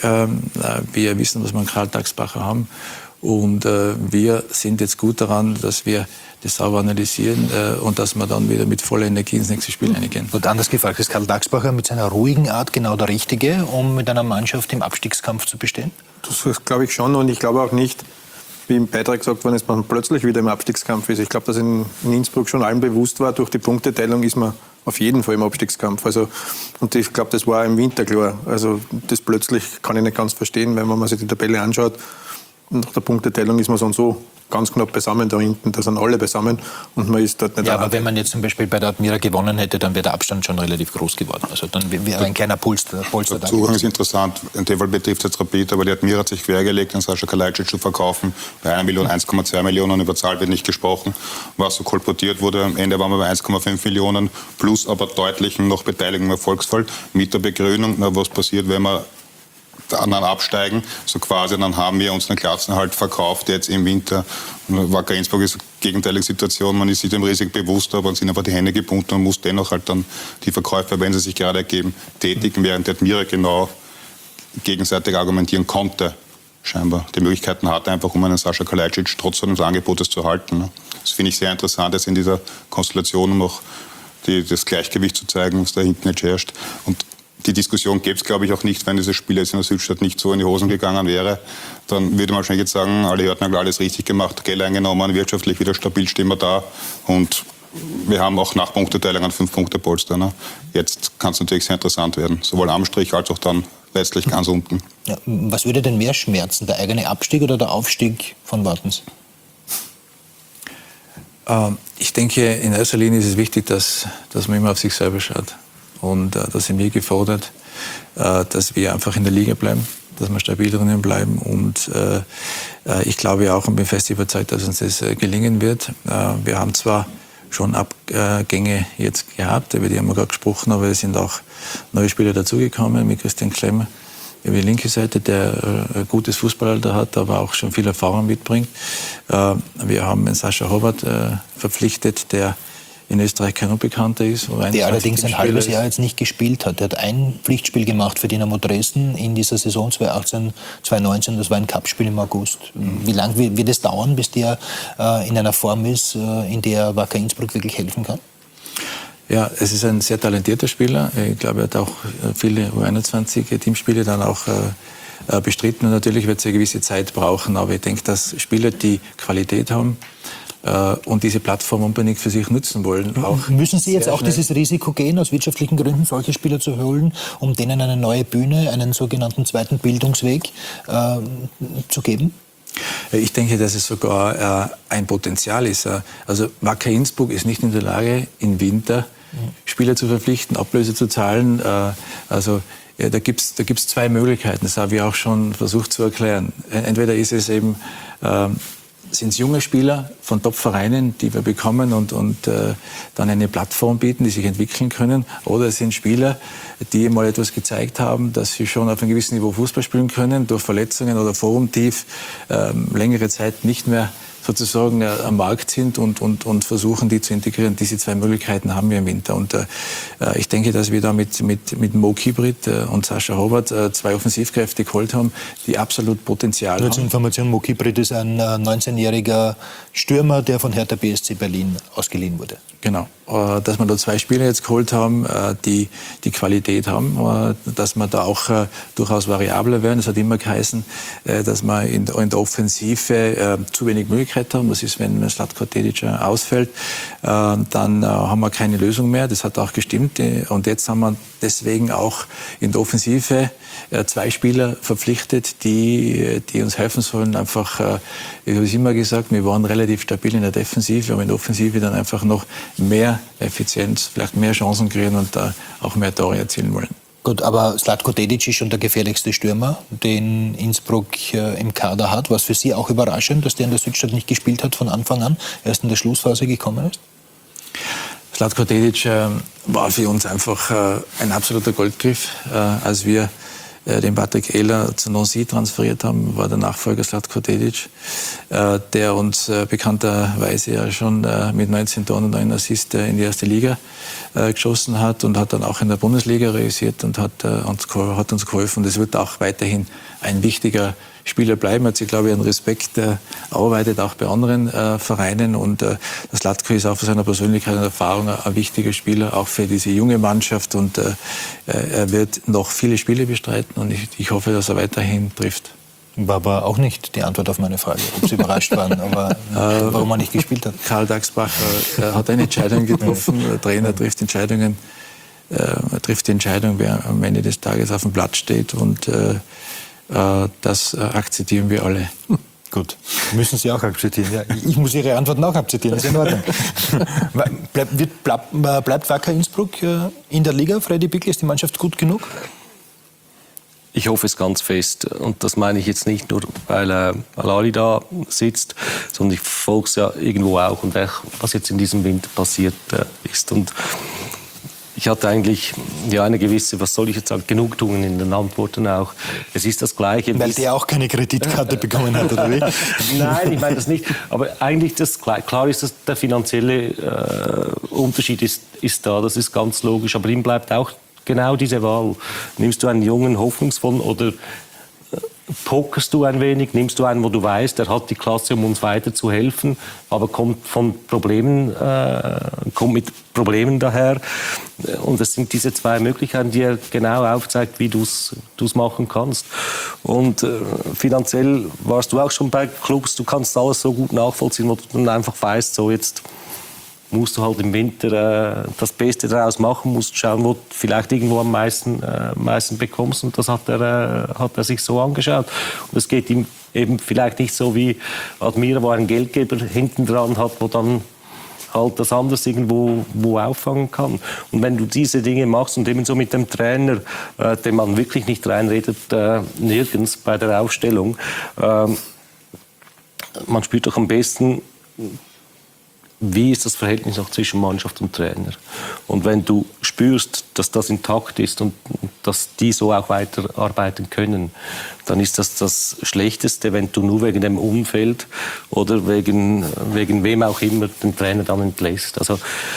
[SPEAKER 14] Wir wissen, dass wir einen Karl Taxbacher haben. Und wir sind jetzt gut daran, dass wir das sauber analysieren und dass wir dann wieder mit voller Energie ins nächste Spiel reingehen.
[SPEAKER 12] Und anders gefragt, ist Karl Taxbacher mit seiner ruhigen Art genau der Richtige, um mit einer Mannschaft im Abstiegskampf zu bestehen?
[SPEAKER 11] Das glaube ich schon, und ich glaube auch nicht, wie im Beitrag gesagt worden ist, dass man plötzlich wieder im Abstiegskampf ist. Ich glaube, dass in Innsbruck schon allen bewusst war, durch die Punkteteilung ist man auf jeden Fall im Abstiegskampf. Also, und ich glaube, das war im Winter klar. Also das plötzlich kann ich nicht ganz verstehen, wenn man sich die Tabelle anschaut. Nach der Punkteteilung ist man so ganz knapp beisammen da hinten, da sind alle beisammen und man ist dort nicht.
[SPEAKER 12] Ja, aber wenn man jetzt zum Beispiel bei der Admira gewonnen hätte, dann wäre der Abstand schon relativ groß geworden. Also dann wäre ein kleiner Polster da.
[SPEAKER 15] Der Zugang ist interessant. In dem Fall betrifft jetzt Rapid, aber die Admira hat sich quergelegt, den Sascha Kalajdzic zu verkaufen. Bei 1 Million, 1,2 Millionen, über Zahl wird nicht gesprochen, was so kolportiert wurde. Am Ende waren wir bei 1,5 Millionen, plus aber deutlichen noch Beteiligung im Erfolgsfall, mit der Begründung, was passiert, wenn wir dann absteigen, so quasi, dann haben wir uns einen Klassenerhalt verkauft, jetzt im Winter. Wacker Innsbruck ist eine gegenteilige Situation, man ist sich dem Risiko bewusst, aber man sind einfach die Hände gebunden und muss dennoch halt dann die Verkäufe, wenn sie sich gerade ergeben, tätigen, während der Admira genau gegenseitig argumentieren konnte, scheinbar. Die Möglichkeiten hatte einfach, um einen Sascha Kalajdzic trotz seines Angebotes zu halten. Das finde ich sehr interessant, jetzt in dieser Konstellation, um auch das Gleichgewicht zu zeigen, was da hinten jetzt herrscht. Und die Diskussion gäbe es, glaube ich, auch nicht, wenn dieses Spiel jetzt in der Südstadt nicht so in die Hosen gegangen wäre. Dann würde man wahrscheinlich jetzt sagen, alle Hörtnagel alles richtig gemacht, Geld eingenommen, wirtschaftlich wieder stabil stehen wir da. Und wir haben auch nach Punkteteilung einen 5-Punkte-Polster. Ne? Jetzt kann es natürlich sehr interessant werden, sowohl am Strich als auch dann letztlich ganz unten.
[SPEAKER 12] Ja, was würde denn mehr schmerzen, der eigene Abstieg oder der Aufstieg von Wartens?
[SPEAKER 14] Ich denke, in erster Linie ist es wichtig, dass man immer auf sich selber schaut. Und da sind wir gefordert, dass wir einfach in der Liga bleiben, dass wir stabil drinnen bleiben. Und ich glaube auch und bin fest überzeugt, dass uns das gelingen wird. Wir haben zwar schon Abgänge jetzt gehabt, über die haben wir gerade gesprochen, aber es sind auch neue Spieler dazugekommen mit Christian Klemm über die linke Seite, der ein gutes Fußballalter hat, aber auch schon viel Erfahrung mitbringt. Wir haben den Sascha Hobart verpflichtet, der in Österreich kein Unbekannter ist.
[SPEAKER 12] Der allerdings ein halbes Jahr jetzt nicht gespielt hat. Er hat ein Pflichtspiel gemacht für Dynamo Dresden in dieser Saison 2018/2019. Das war ein Cup-Spiel im August. Wie lange wird es dauern, bis der in einer Form ist, in der Wacker Innsbruck wirklich helfen kann?
[SPEAKER 14] Ja, es ist ein sehr talentierter Spieler. Ich glaube, er hat auch viele U21-Teamspiele dann auch bestritten. Und natürlich wird es eine gewisse Zeit brauchen. Aber ich denke, dass Spieler, die Qualität haben, und diese Plattform unbedingt für sich nutzen wollen. Auch
[SPEAKER 12] müssen Sie jetzt auch dieses Risiko gehen, aus wirtschaftlichen Gründen solche Spieler zu holen, um denen eine neue Bühne, einen sogenannten zweiten Bildungsweg zu geben?
[SPEAKER 14] Ich denke, dass es sogar ein Potenzial ist. Also Wacker Innsbruck ist nicht in der Lage, im Winter Spieler zu verpflichten, Ablöse zu zahlen. Ja, da gibt's 2 Möglichkeiten, das habe ich auch schon versucht zu erklären. Entweder ist es eben sind es junge Spieler von Top-Vereinen, die wir bekommen und dann eine Plattform bieten, die sich entwickeln können. Oder es sind Spieler, die mal etwas gezeigt haben, dass sie schon auf einem gewissen Niveau Fußball spielen können, durch Verletzungen oder formtief längere Zeit nicht mehr sozusagen am Markt sind und versuchen, die zu integrieren. Diese 2 Möglichkeiten haben wir im Winter. Und ich denke, dass wir da mit Mo Kibrit und Sascha Hobart 2 Offensivkräfte geholt haben, die absolut Potenzial haben.
[SPEAKER 12] Zur Information, Mo Kibrit ist ein 19-jähriger Stürmer, der von Hertha BSC Berlin ausgeliehen wurde.
[SPEAKER 14] Genau. Dass wir da 2 Spieler jetzt geholt haben, die Qualität haben, dass wir da auch durchaus variabler werden. Es hat immer geheißen, dass wir in der Offensive zu wenig Möglichkeiten haben. Was ist, wenn Zlatko Dedic ausfällt? Dann haben wir keine Lösung mehr. Das hat auch gestimmt. Und jetzt haben wir deswegen auch in der Offensive 2 Spieler verpflichtet, die uns helfen sollen. Einfach, ich habe es immer gesagt, wir waren relativ stabil in der Defensive, aber in der Offensive dann einfach noch mehr Effizienz, vielleicht mehr Chancen kreieren und auch mehr Tore erzielen wollen.
[SPEAKER 12] Gut, aber Zlatko Dedić ist schon der gefährlichste Stürmer, den Innsbruck im Kader hat. War es für Sie auch überraschend, dass der in der Südstadt nicht gespielt hat von Anfang an, erst in der Schlussphase gekommen ist?
[SPEAKER 14] Zlatko Dedić war für uns einfach ein absoluter Goldgriff. Als wir den Patrick Ehler zu Nancy transferiert haben, war der Nachfolger Zlatko Dedić, der uns bekannterweise ja schon mit 19 Toren und 9 Assists in die erste Liga geschossen hat und hat dann auch in der Bundesliga realisiert und hat uns geholfen. Das wird auch weiterhin ein wichtiger Spieler bleiben, hat sich, glaube ich, einen Respekt erarbeitet, auch bei anderen Vereinen. Und das Zlatko ist auch für seine Persönlichkeit und Erfahrung ein wichtiger Spieler, auch für diese junge Mannschaft. Und er wird noch viele Spiele bestreiten und ich hoffe, dass er weiterhin trifft.
[SPEAKER 12] War aber auch nicht die Antwort auf meine Frage, ob Sie überrascht waren, aber warum er nicht gespielt hat.
[SPEAKER 14] Karl Dagsbacher hat eine Entscheidung getroffen. Der Trainer trifft Entscheidungen. Er trifft die Entscheidung, wer am Ende des Tages auf dem Platz steht. Und das akzeptieren wir alle.
[SPEAKER 12] Gut, müssen Sie auch akzeptieren. Ja, ich muss Ihre Antworten auch akzeptieren, das ist in Ordnung. Bleibt Wacker Innsbruck in der Liga? Freddy Bickel, ist die Mannschaft gut genug?
[SPEAKER 13] Ich hoffe es ganz fest. Und das meine ich jetzt nicht nur, weil Al-Ali da sitzt, sondern ich folge es ja irgendwo auch und auch, was jetzt in diesem Winter passiert ist. Und ich hatte eigentlich eine gewisse, was soll ich jetzt sagen, Genugtuung in den Antworten auch. Es ist das Gleiche.
[SPEAKER 12] Weil der auch keine Kreditkarte bekommen hat, oder wie?
[SPEAKER 13] Nein, ich meine das nicht. Aber eigentlich klar ist, dass der finanzielle Unterschied ist da, das ist ganz logisch. Aber ihm bleibt auch genau diese Wahl. Nimmst du einen jungen, hoffnungsvollen oder pokerst du ein wenig, nimmst du einen, wo du weißt, der hat die Klasse, um uns weiter zu helfen, aber kommt mit Problemen daher. Und es sind diese zwei Möglichkeiten, die er genau aufzeigt, wie du es machen kannst. Und finanziell warst du auch schon bei Clubs, du kannst alles so gut nachvollziehen, wo du dann einfach weißt, so jetzt musst du halt im Winter das Beste daraus machen, musst schauen, wo du vielleicht irgendwo am meisten bekommst. Und das hat er sich so angeschaut. Und es geht ihm eben vielleicht nicht so wie Admira, wo er einen Geldgeber hinten dran hat, wo dann halt das anders irgendwo auffangen kann. Und wenn du diese Dinge machst und eben so mit dem Trainer, dem man wirklich nicht reinredet, nirgends bei der Aufstellung, man spürt doch am besten, wie ist das Verhältnis auch zwischen Mannschaft und Trainer? Und wenn du spürst, dass das intakt ist und dass die so auch weiterarbeiten können, dann ist das Schlechteste, wenn du nur wegen dem Umfeld oder wegen wem auch immer den Trainer dann entlässt. Also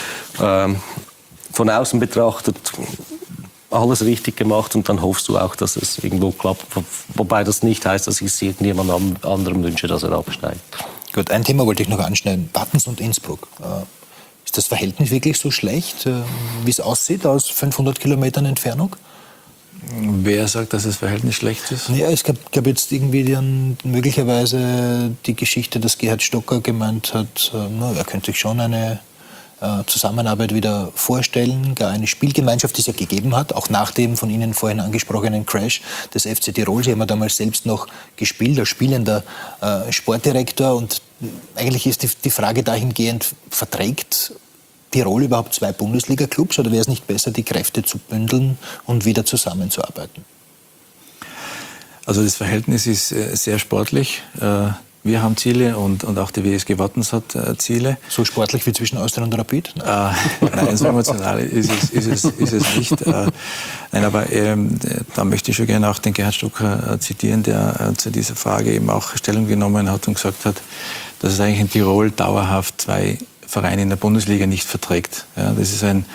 [SPEAKER 13] von außen betrachtet alles richtig gemacht und dann hoffst du auch, dass es irgendwo klappt. Wobei das nicht heißt, dass ich es irgendjemand anderem wünsche, dass er absteigt.
[SPEAKER 12] Gut, ein Thema wollte ich noch anschneiden. Wattens und Innsbruck. Ist das Verhältnis wirklich so schlecht, wie es aussieht, aus 500 Kilometern Entfernung?
[SPEAKER 14] Wer sagt, dass das Verhältnis schlecht ist?
[SPEAKER 12] Ja, es gab jetzt irgendwie möglicherweise die Geschichte, dass Gerhard Stocker gemeint hat, er könnte sich schon eine Zusammenarbeit wieder vorstellen, gar eine Spielgemeinschaft, die es ja gegeben hat, auch nach dem von Ihnen vorhin angesprochenen Crash des FC Tirol. Sie haben ja damals selbst noch gespielt als spielender Sportdirektor und eigentlich ist die Frage dahingehend, verträgt Tirol überhaupt zwei Bundesliga-Clubs oder wäre es nicht besser, die Kräfte zu bündeln und wieder zusammenzuarbeiten?
[SPEAKER 14] Also das Verhältnis ist sehr sportlich. Wir haben Ziele und auch die WSG Wattens hat Ziele.
[SPEAKER 12] So sportlich wie zwischen Austria und Rapid?
[SPEAKER 14] Nein, so emotional ist es nicht. Nein, aber da möchte ich schon gerne auch den Gerhard Stocker zitieren, der zu dieser Frage eben auch Stellung genommen hat und gesagt hat, dass es eigentlich in Tirol dauerhaft zwei Vereine in der Bundesliga nicht verträgt. Ja, das ist ein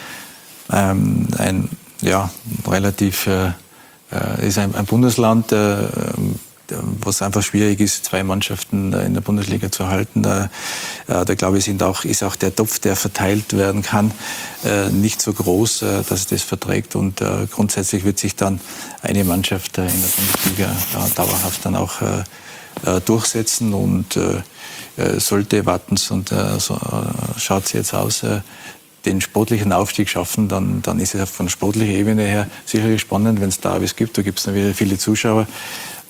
[SPEAKER 14] Bundesland, was einfach schwierig ist, zwei Mannschaften in der Bundesliga zu halten. Da glaube ich, ist auch der Topf, der verteilt werden kann, nicht so groß, dass es das verträgt. Und grundsätzlich wird sich dann eine Mannschaft in der Bundesliga dauerhaft dann auch durchsetzen. Und sollte Wattens, und so schaut es jetzt aus, den sportlichen Aufstieg schaffen, dann ist es von sportlicher Ebene her sicherlich spannend, wenn es Derbys gibt. Da gibt es dann wieder viele Zuschauer.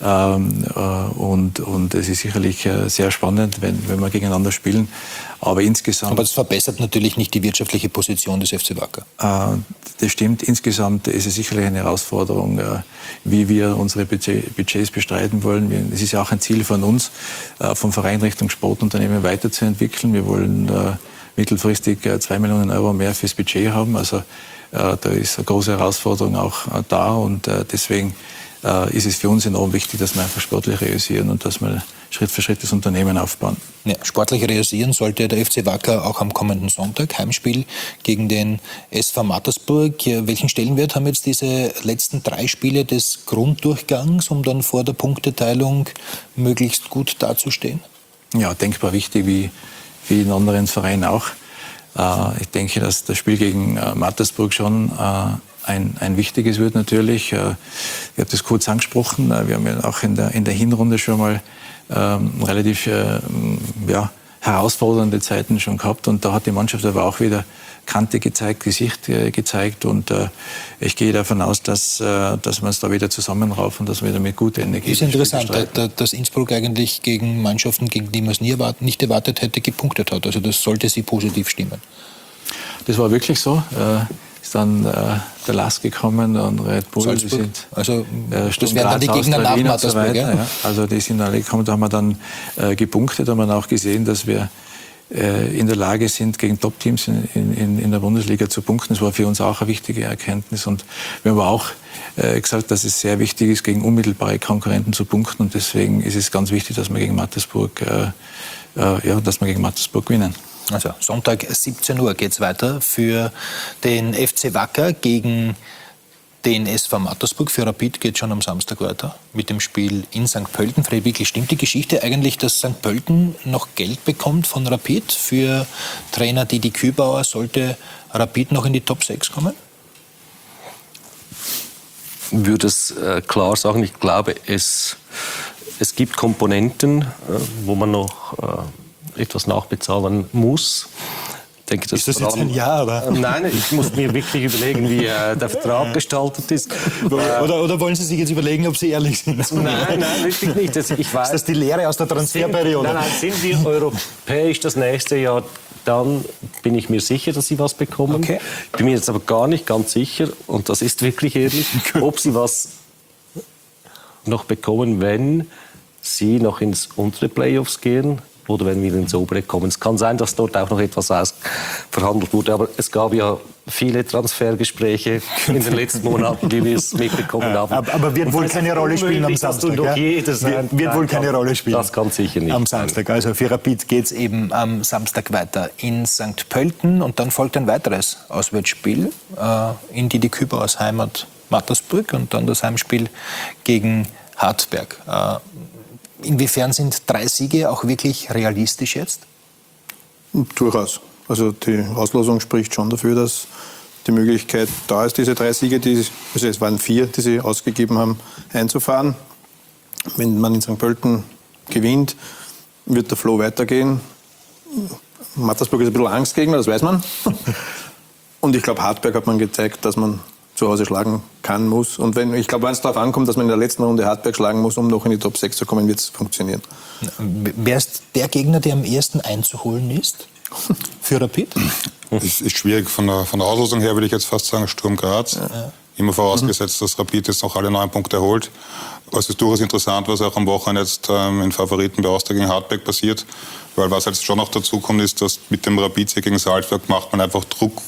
[SPEAKER 14] Und es ist sicherlich sehr spannend, wenn wir gegeneinander spielen. Aber insgesamt...
[SPEAKER 12] Aber das verbessert natürlich nicht die wirtschaftliche Position des FC Wacker.
[SPEAKER 14] Das stimmt. Insgesamt ist es sicherlich eine Herausforderung, wie wir unsere Budgets bestreiten wollen. Es ist ja auch ein Ziel von uns, vom Verein Richtung Sportunternehmen weiterzuentwickeln. Wir wollen mittelfristig 2 Millionen Euro mehr fürs Budget haben. Also da ist eine große Herausforderung auch da. Und deswegen ist es für uns enorm wichtig, dass wir einfach sportlich realisieren und dass wir Schritt für Schritt das Unternehmen aufbauen.
[SPEAKER 12] Ja, sportlich realisieren sollte der FC Wacker auch am kommenden Sonntag, Heimspiel gegen den SV Mattersburg. Welchen Stellenwert haben jetzt diese letzten 3 Spiele des Grunddurchgangs, um dann vor der Punkteteilung möglichst gut dazustehen?
[SPEAKER 14] Ja, denkbar wichtig, wie in anderen Vereinen auch. Ich denke, dass das Spiel gegen Mattersburg schon ein wichtiges wird natürlich. Ich habe das kurz angesprochen. Wir haben ja auch in der Hinrunde schon mal relativ herausfordernde Zeiten schon gehabt. Und da hat die Mannschaft aber auch wieder Kante gezeigt, Gesicht gezeigt. Und ich gehe davon aus, dass wir uns da wieder zusammenraufen, dass wir wieder mit guter Energie...
[SPEAKER 12] Das ist interessant, dass Innsbruck eigentlich gegen Mannschaften, gegen die man es nicht erwartet hätte, gepunktet hat. Also das sollte sie positiv stimmen.
[SPEAKER 14] Das war wirklich so. Ist dann der LASK gekommen und Red Bull.
[SPEAKER 12] Salzburg.
[SPEAKER 14] Sind,
[SPEAKER 12] also das wären dann die Gegner nach Mattersburg, so ja?
[SPEAKER 14] Also die sind alle gekommen, da haben wir dann gepunktet, haben wir auch gesehen, dass wir in der Lage sind, gegen Top-Teams in der Bundesliga zu punkten. Das war für uns auch eine wichtige Erkenntnis. Und wir haben auch gesagt, dass es sehr wichtig ist, gegen unmittelbare Konkurrenten zu punkten. Und deswegen ist es ganz wichtig, dass wir gegen Mattersburg gewinnen.
[SPEAKER 12] Also Sonntag 17 Uhr geht es weiter für den FC Wacker gegen den SV Mattersburg. Für Rapid geht es schon am Samstag weiter mit dem Spiel in St. Pölten. Fred Bickel, stimmt die Geschichte eigentlich, dass St. Pölten noch Geld bekommt von Rapid für Trainer Didi Kübauer? Sollte Rapid noch in die Top 6 kommen?
[SPEAKER 13] Ich würde es klar sagen, ich glaube, es gibt Komponenten, wo man noch etwas nachbezahlen muss. Ich denke,
[SPEAKER 12] ist das jetzt ein Ja, oder?
[SPEAKER 13] Nein, ich muss mir wirklich überlegen, wie der Vertrag gestaltet ist.
[SPEAKER 12] Oder wollen Sie sich jetzt überlegen, ob Sie ehrlich sind?
[SPEAKER 13] Nein, wirklich nicht. Ich weiß,
[SPEAKER 12] ist das die Lehre aus der Transferperiode?
[SPEAKER 13] Sind wir europäisch das nächste Jahr, dann bin ich mir sicher, dass Sie was bekommen. Okay. Ich bin mir jetzt aber gar nicht ganz sicher, und das ist wirklich ehrlich, ob Sie was noch bekommen, wenn Sie noch ins untere Playoffs gehen. Oder wenn wir ins obere kommen. Es kann sein, dass dort auch noch etwas verhandelt wurde, aber es gab ja viele Transfergespräche in den letzten Monaten, die wir es mitbekommen haben.
[SPEAKER 12] Aber wird wohl keine Rolle spielen am Samstag. Wird wohl keine Rolle spielen.
[SPEAKER 13] Das kann sicher nicht.
[SPEAKER 12] Am Samstag. Also für Rapid geht es eben am Samstag weiter in St. Pölten und dann folgt ein weiteres Auswärtsspiel in Didi Kübauers Heimat Mattersburg und dann das Heimspiel gegen Hartberg. Inwiefern sind 3 Siege auch wirklich realistisch jetzt?
[SPEAKER 11] Durchaus. Also die Auslosung spricht schon dafür, dass die Möglichkeit da ist, diese 3 Siege, also es waren 4, die sie ausgegeben haben, einzufahren. Wenn man in St. Pölten gewinnt, wird der Flow weitergehen. Mattersburg ist ein bisschen Angstgegner, das weiß man. Und ich glaube, Hartberg hat man gezeigt, dass man zu Hause schlagen kann, muss. Und ich glaube, wenn es darauf ankommt, dass man in der letzten Runde Hartberg schlagen muss, um noch in die Top 6 zu kommen, wird es funktionieren.
[SPEAKER 12] Wer ist der Gegner, der am ersten einzuholen ist für Rapid?
[SPEAKER 15] Es ist schwierig. Von der Auslosung her würde ich jetzt fast sagen Sturm Graz. Ja. Immer vorausgesetzt, dass Rapid jetzt noch alle 9 Punkte erholt. Aber es ist durchaus interessant, was auch am Wochenende jetzt in Favoriten bei Austria gegen Hartberg passiert. Weil was jetzt schon noch dazu kommt, ist, dass mit dem Rapid gegen Salzburg macht man einfach Druck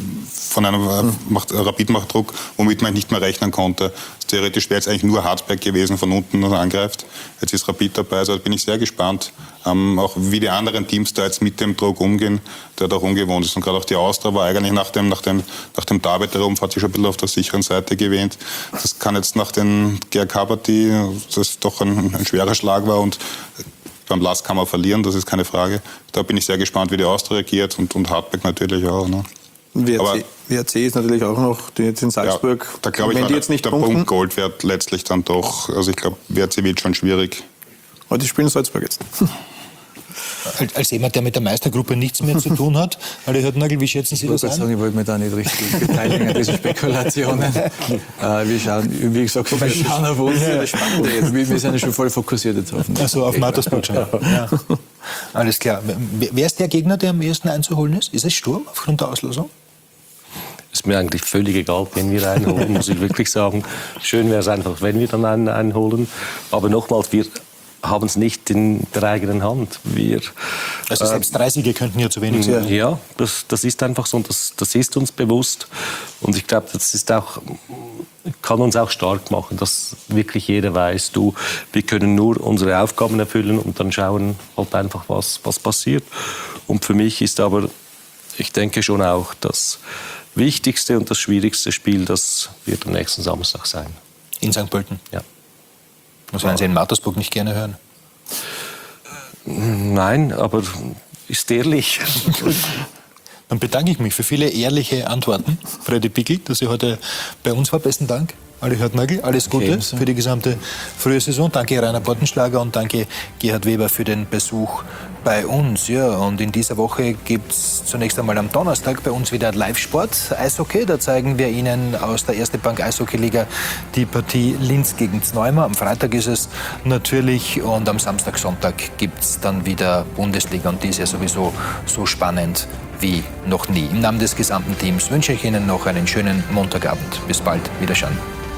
[SPEAKER 15] Rapid macht Druck, womit man nicht mehr rechnen konnte. Theoretisch wäre jetzt eigentlich nur Hartberg gewesen, von unten noch angreift. Jetzt ist Rapid dabei, also bin ich sehr gespannt, auch wie die anderen Teams da jetzt mit dem Druck umgehen, der doch ungewohnt ist. Und gerade auch die Austria war eigentlich nach dem Derby-Triumph hat sich schon ein bisschen auf der sicheren Seite gewähnt. Das kann jetzt nach den GRK-Partie, das doch ein schwerer Schlag war und beim LASK kann man verlieren, das ist keine Frage. Da bin ich sehr gespannt, wie die Austria reagiert und Hartberg natürlich auch. Ne?
[SPEAKER 11] WRC ist natürlich auch noch jetzt in Salzburg.
[SPEAKER 15] Ja, da glaube ich, wenn die jetzt nicht der Punkt Gold wird letztlich dann doch. Also ich glaube, WRC wird schon schwierig.
[SPEAKER 11] Aber die spielen Salzburg jetzt.
[SPEAKER 12] Als jemand, der mit der Meistergruppe nichts mehr zu tun hat, Adi Hörtnagl, wie schätzen Sie das ein?
[SPEAKER 14] Ich wollte mich da nicht richtig beteiligen an diesen Spekulationen. Wir schauen, wie gesagt, wir schauen auf uns. Das Spannende jetzt. Wir sind ja schon voll fokussiert jetzt auf den.
[SPEAKER 12] Also auf Mattersburg schon. Ja. Alles klar. Wer ist der Gegner, der am ehesten einzuholen ist? Ist es Sturm aufgrund der Auslosung?
[SPEAKER 13] Ist mir eigentlich völlig egal, wenn wir einen holen, muss ich wirklich sagen. Schön wäre es einfach, wenn wir dann einen einholen. Aber nochmals, wir haben es nicht in der eigenen Hand.
[SPEAKER 12] Also selbst 3 Siege könnten ja zu wenig sein.
[SPEAKER 13] Ja, das ist einfach so und das ist uns bewusst. Und ich glaube, das ist auch, kann uns auch stark machen, dass wirklich jeder weiß, wir können nur unsere Aufgaben erfüllen und dann schauen halt einfach, was passiert. Und für mich ist aber, ich denke schon auch, das wichtigste und das schwierigste Spiel, das wird am nächsten Samstag sein.
[SPEAKER 12] In St. Pölten?
[SPEAKER 13] Ja.
[SPEAKER 12] Das werden Sie in Mattersburg nicht gerne hören?
[SPEAKER 13] Nein, aber ist ehrlich.
[SPEAKER 12] Dann bedanke ich mich für viele ehrliche Antworten. Freddy Bickel, dass Sie heute bei uns war. Besten Dank. Adi Hörtnagl, alles Gute für die gesamte frühe Saison. Danke Rainer Pottenschlager und danke Gerhard Weber für den Besuch bei uns. Ja, und in dieser Woche gibt es zunächst einmal am Donnerstag bei uns wieder Live-Sport, Eishockey. Da zeigen wir Ihnen aus der Erste Bank Eishockey-Liga die Partie Linz gegen Zneumer. Am Freitag ist es natürlich und am Samstag, Sonntag gibt es dann wieder Bundesliga und die ist ja sowieso so spannend wie noch nie. Im Namen des gesamten Teams wünsche ich Ihnen noch einen schönen Montagabend. Bis bald, Wiederschauen.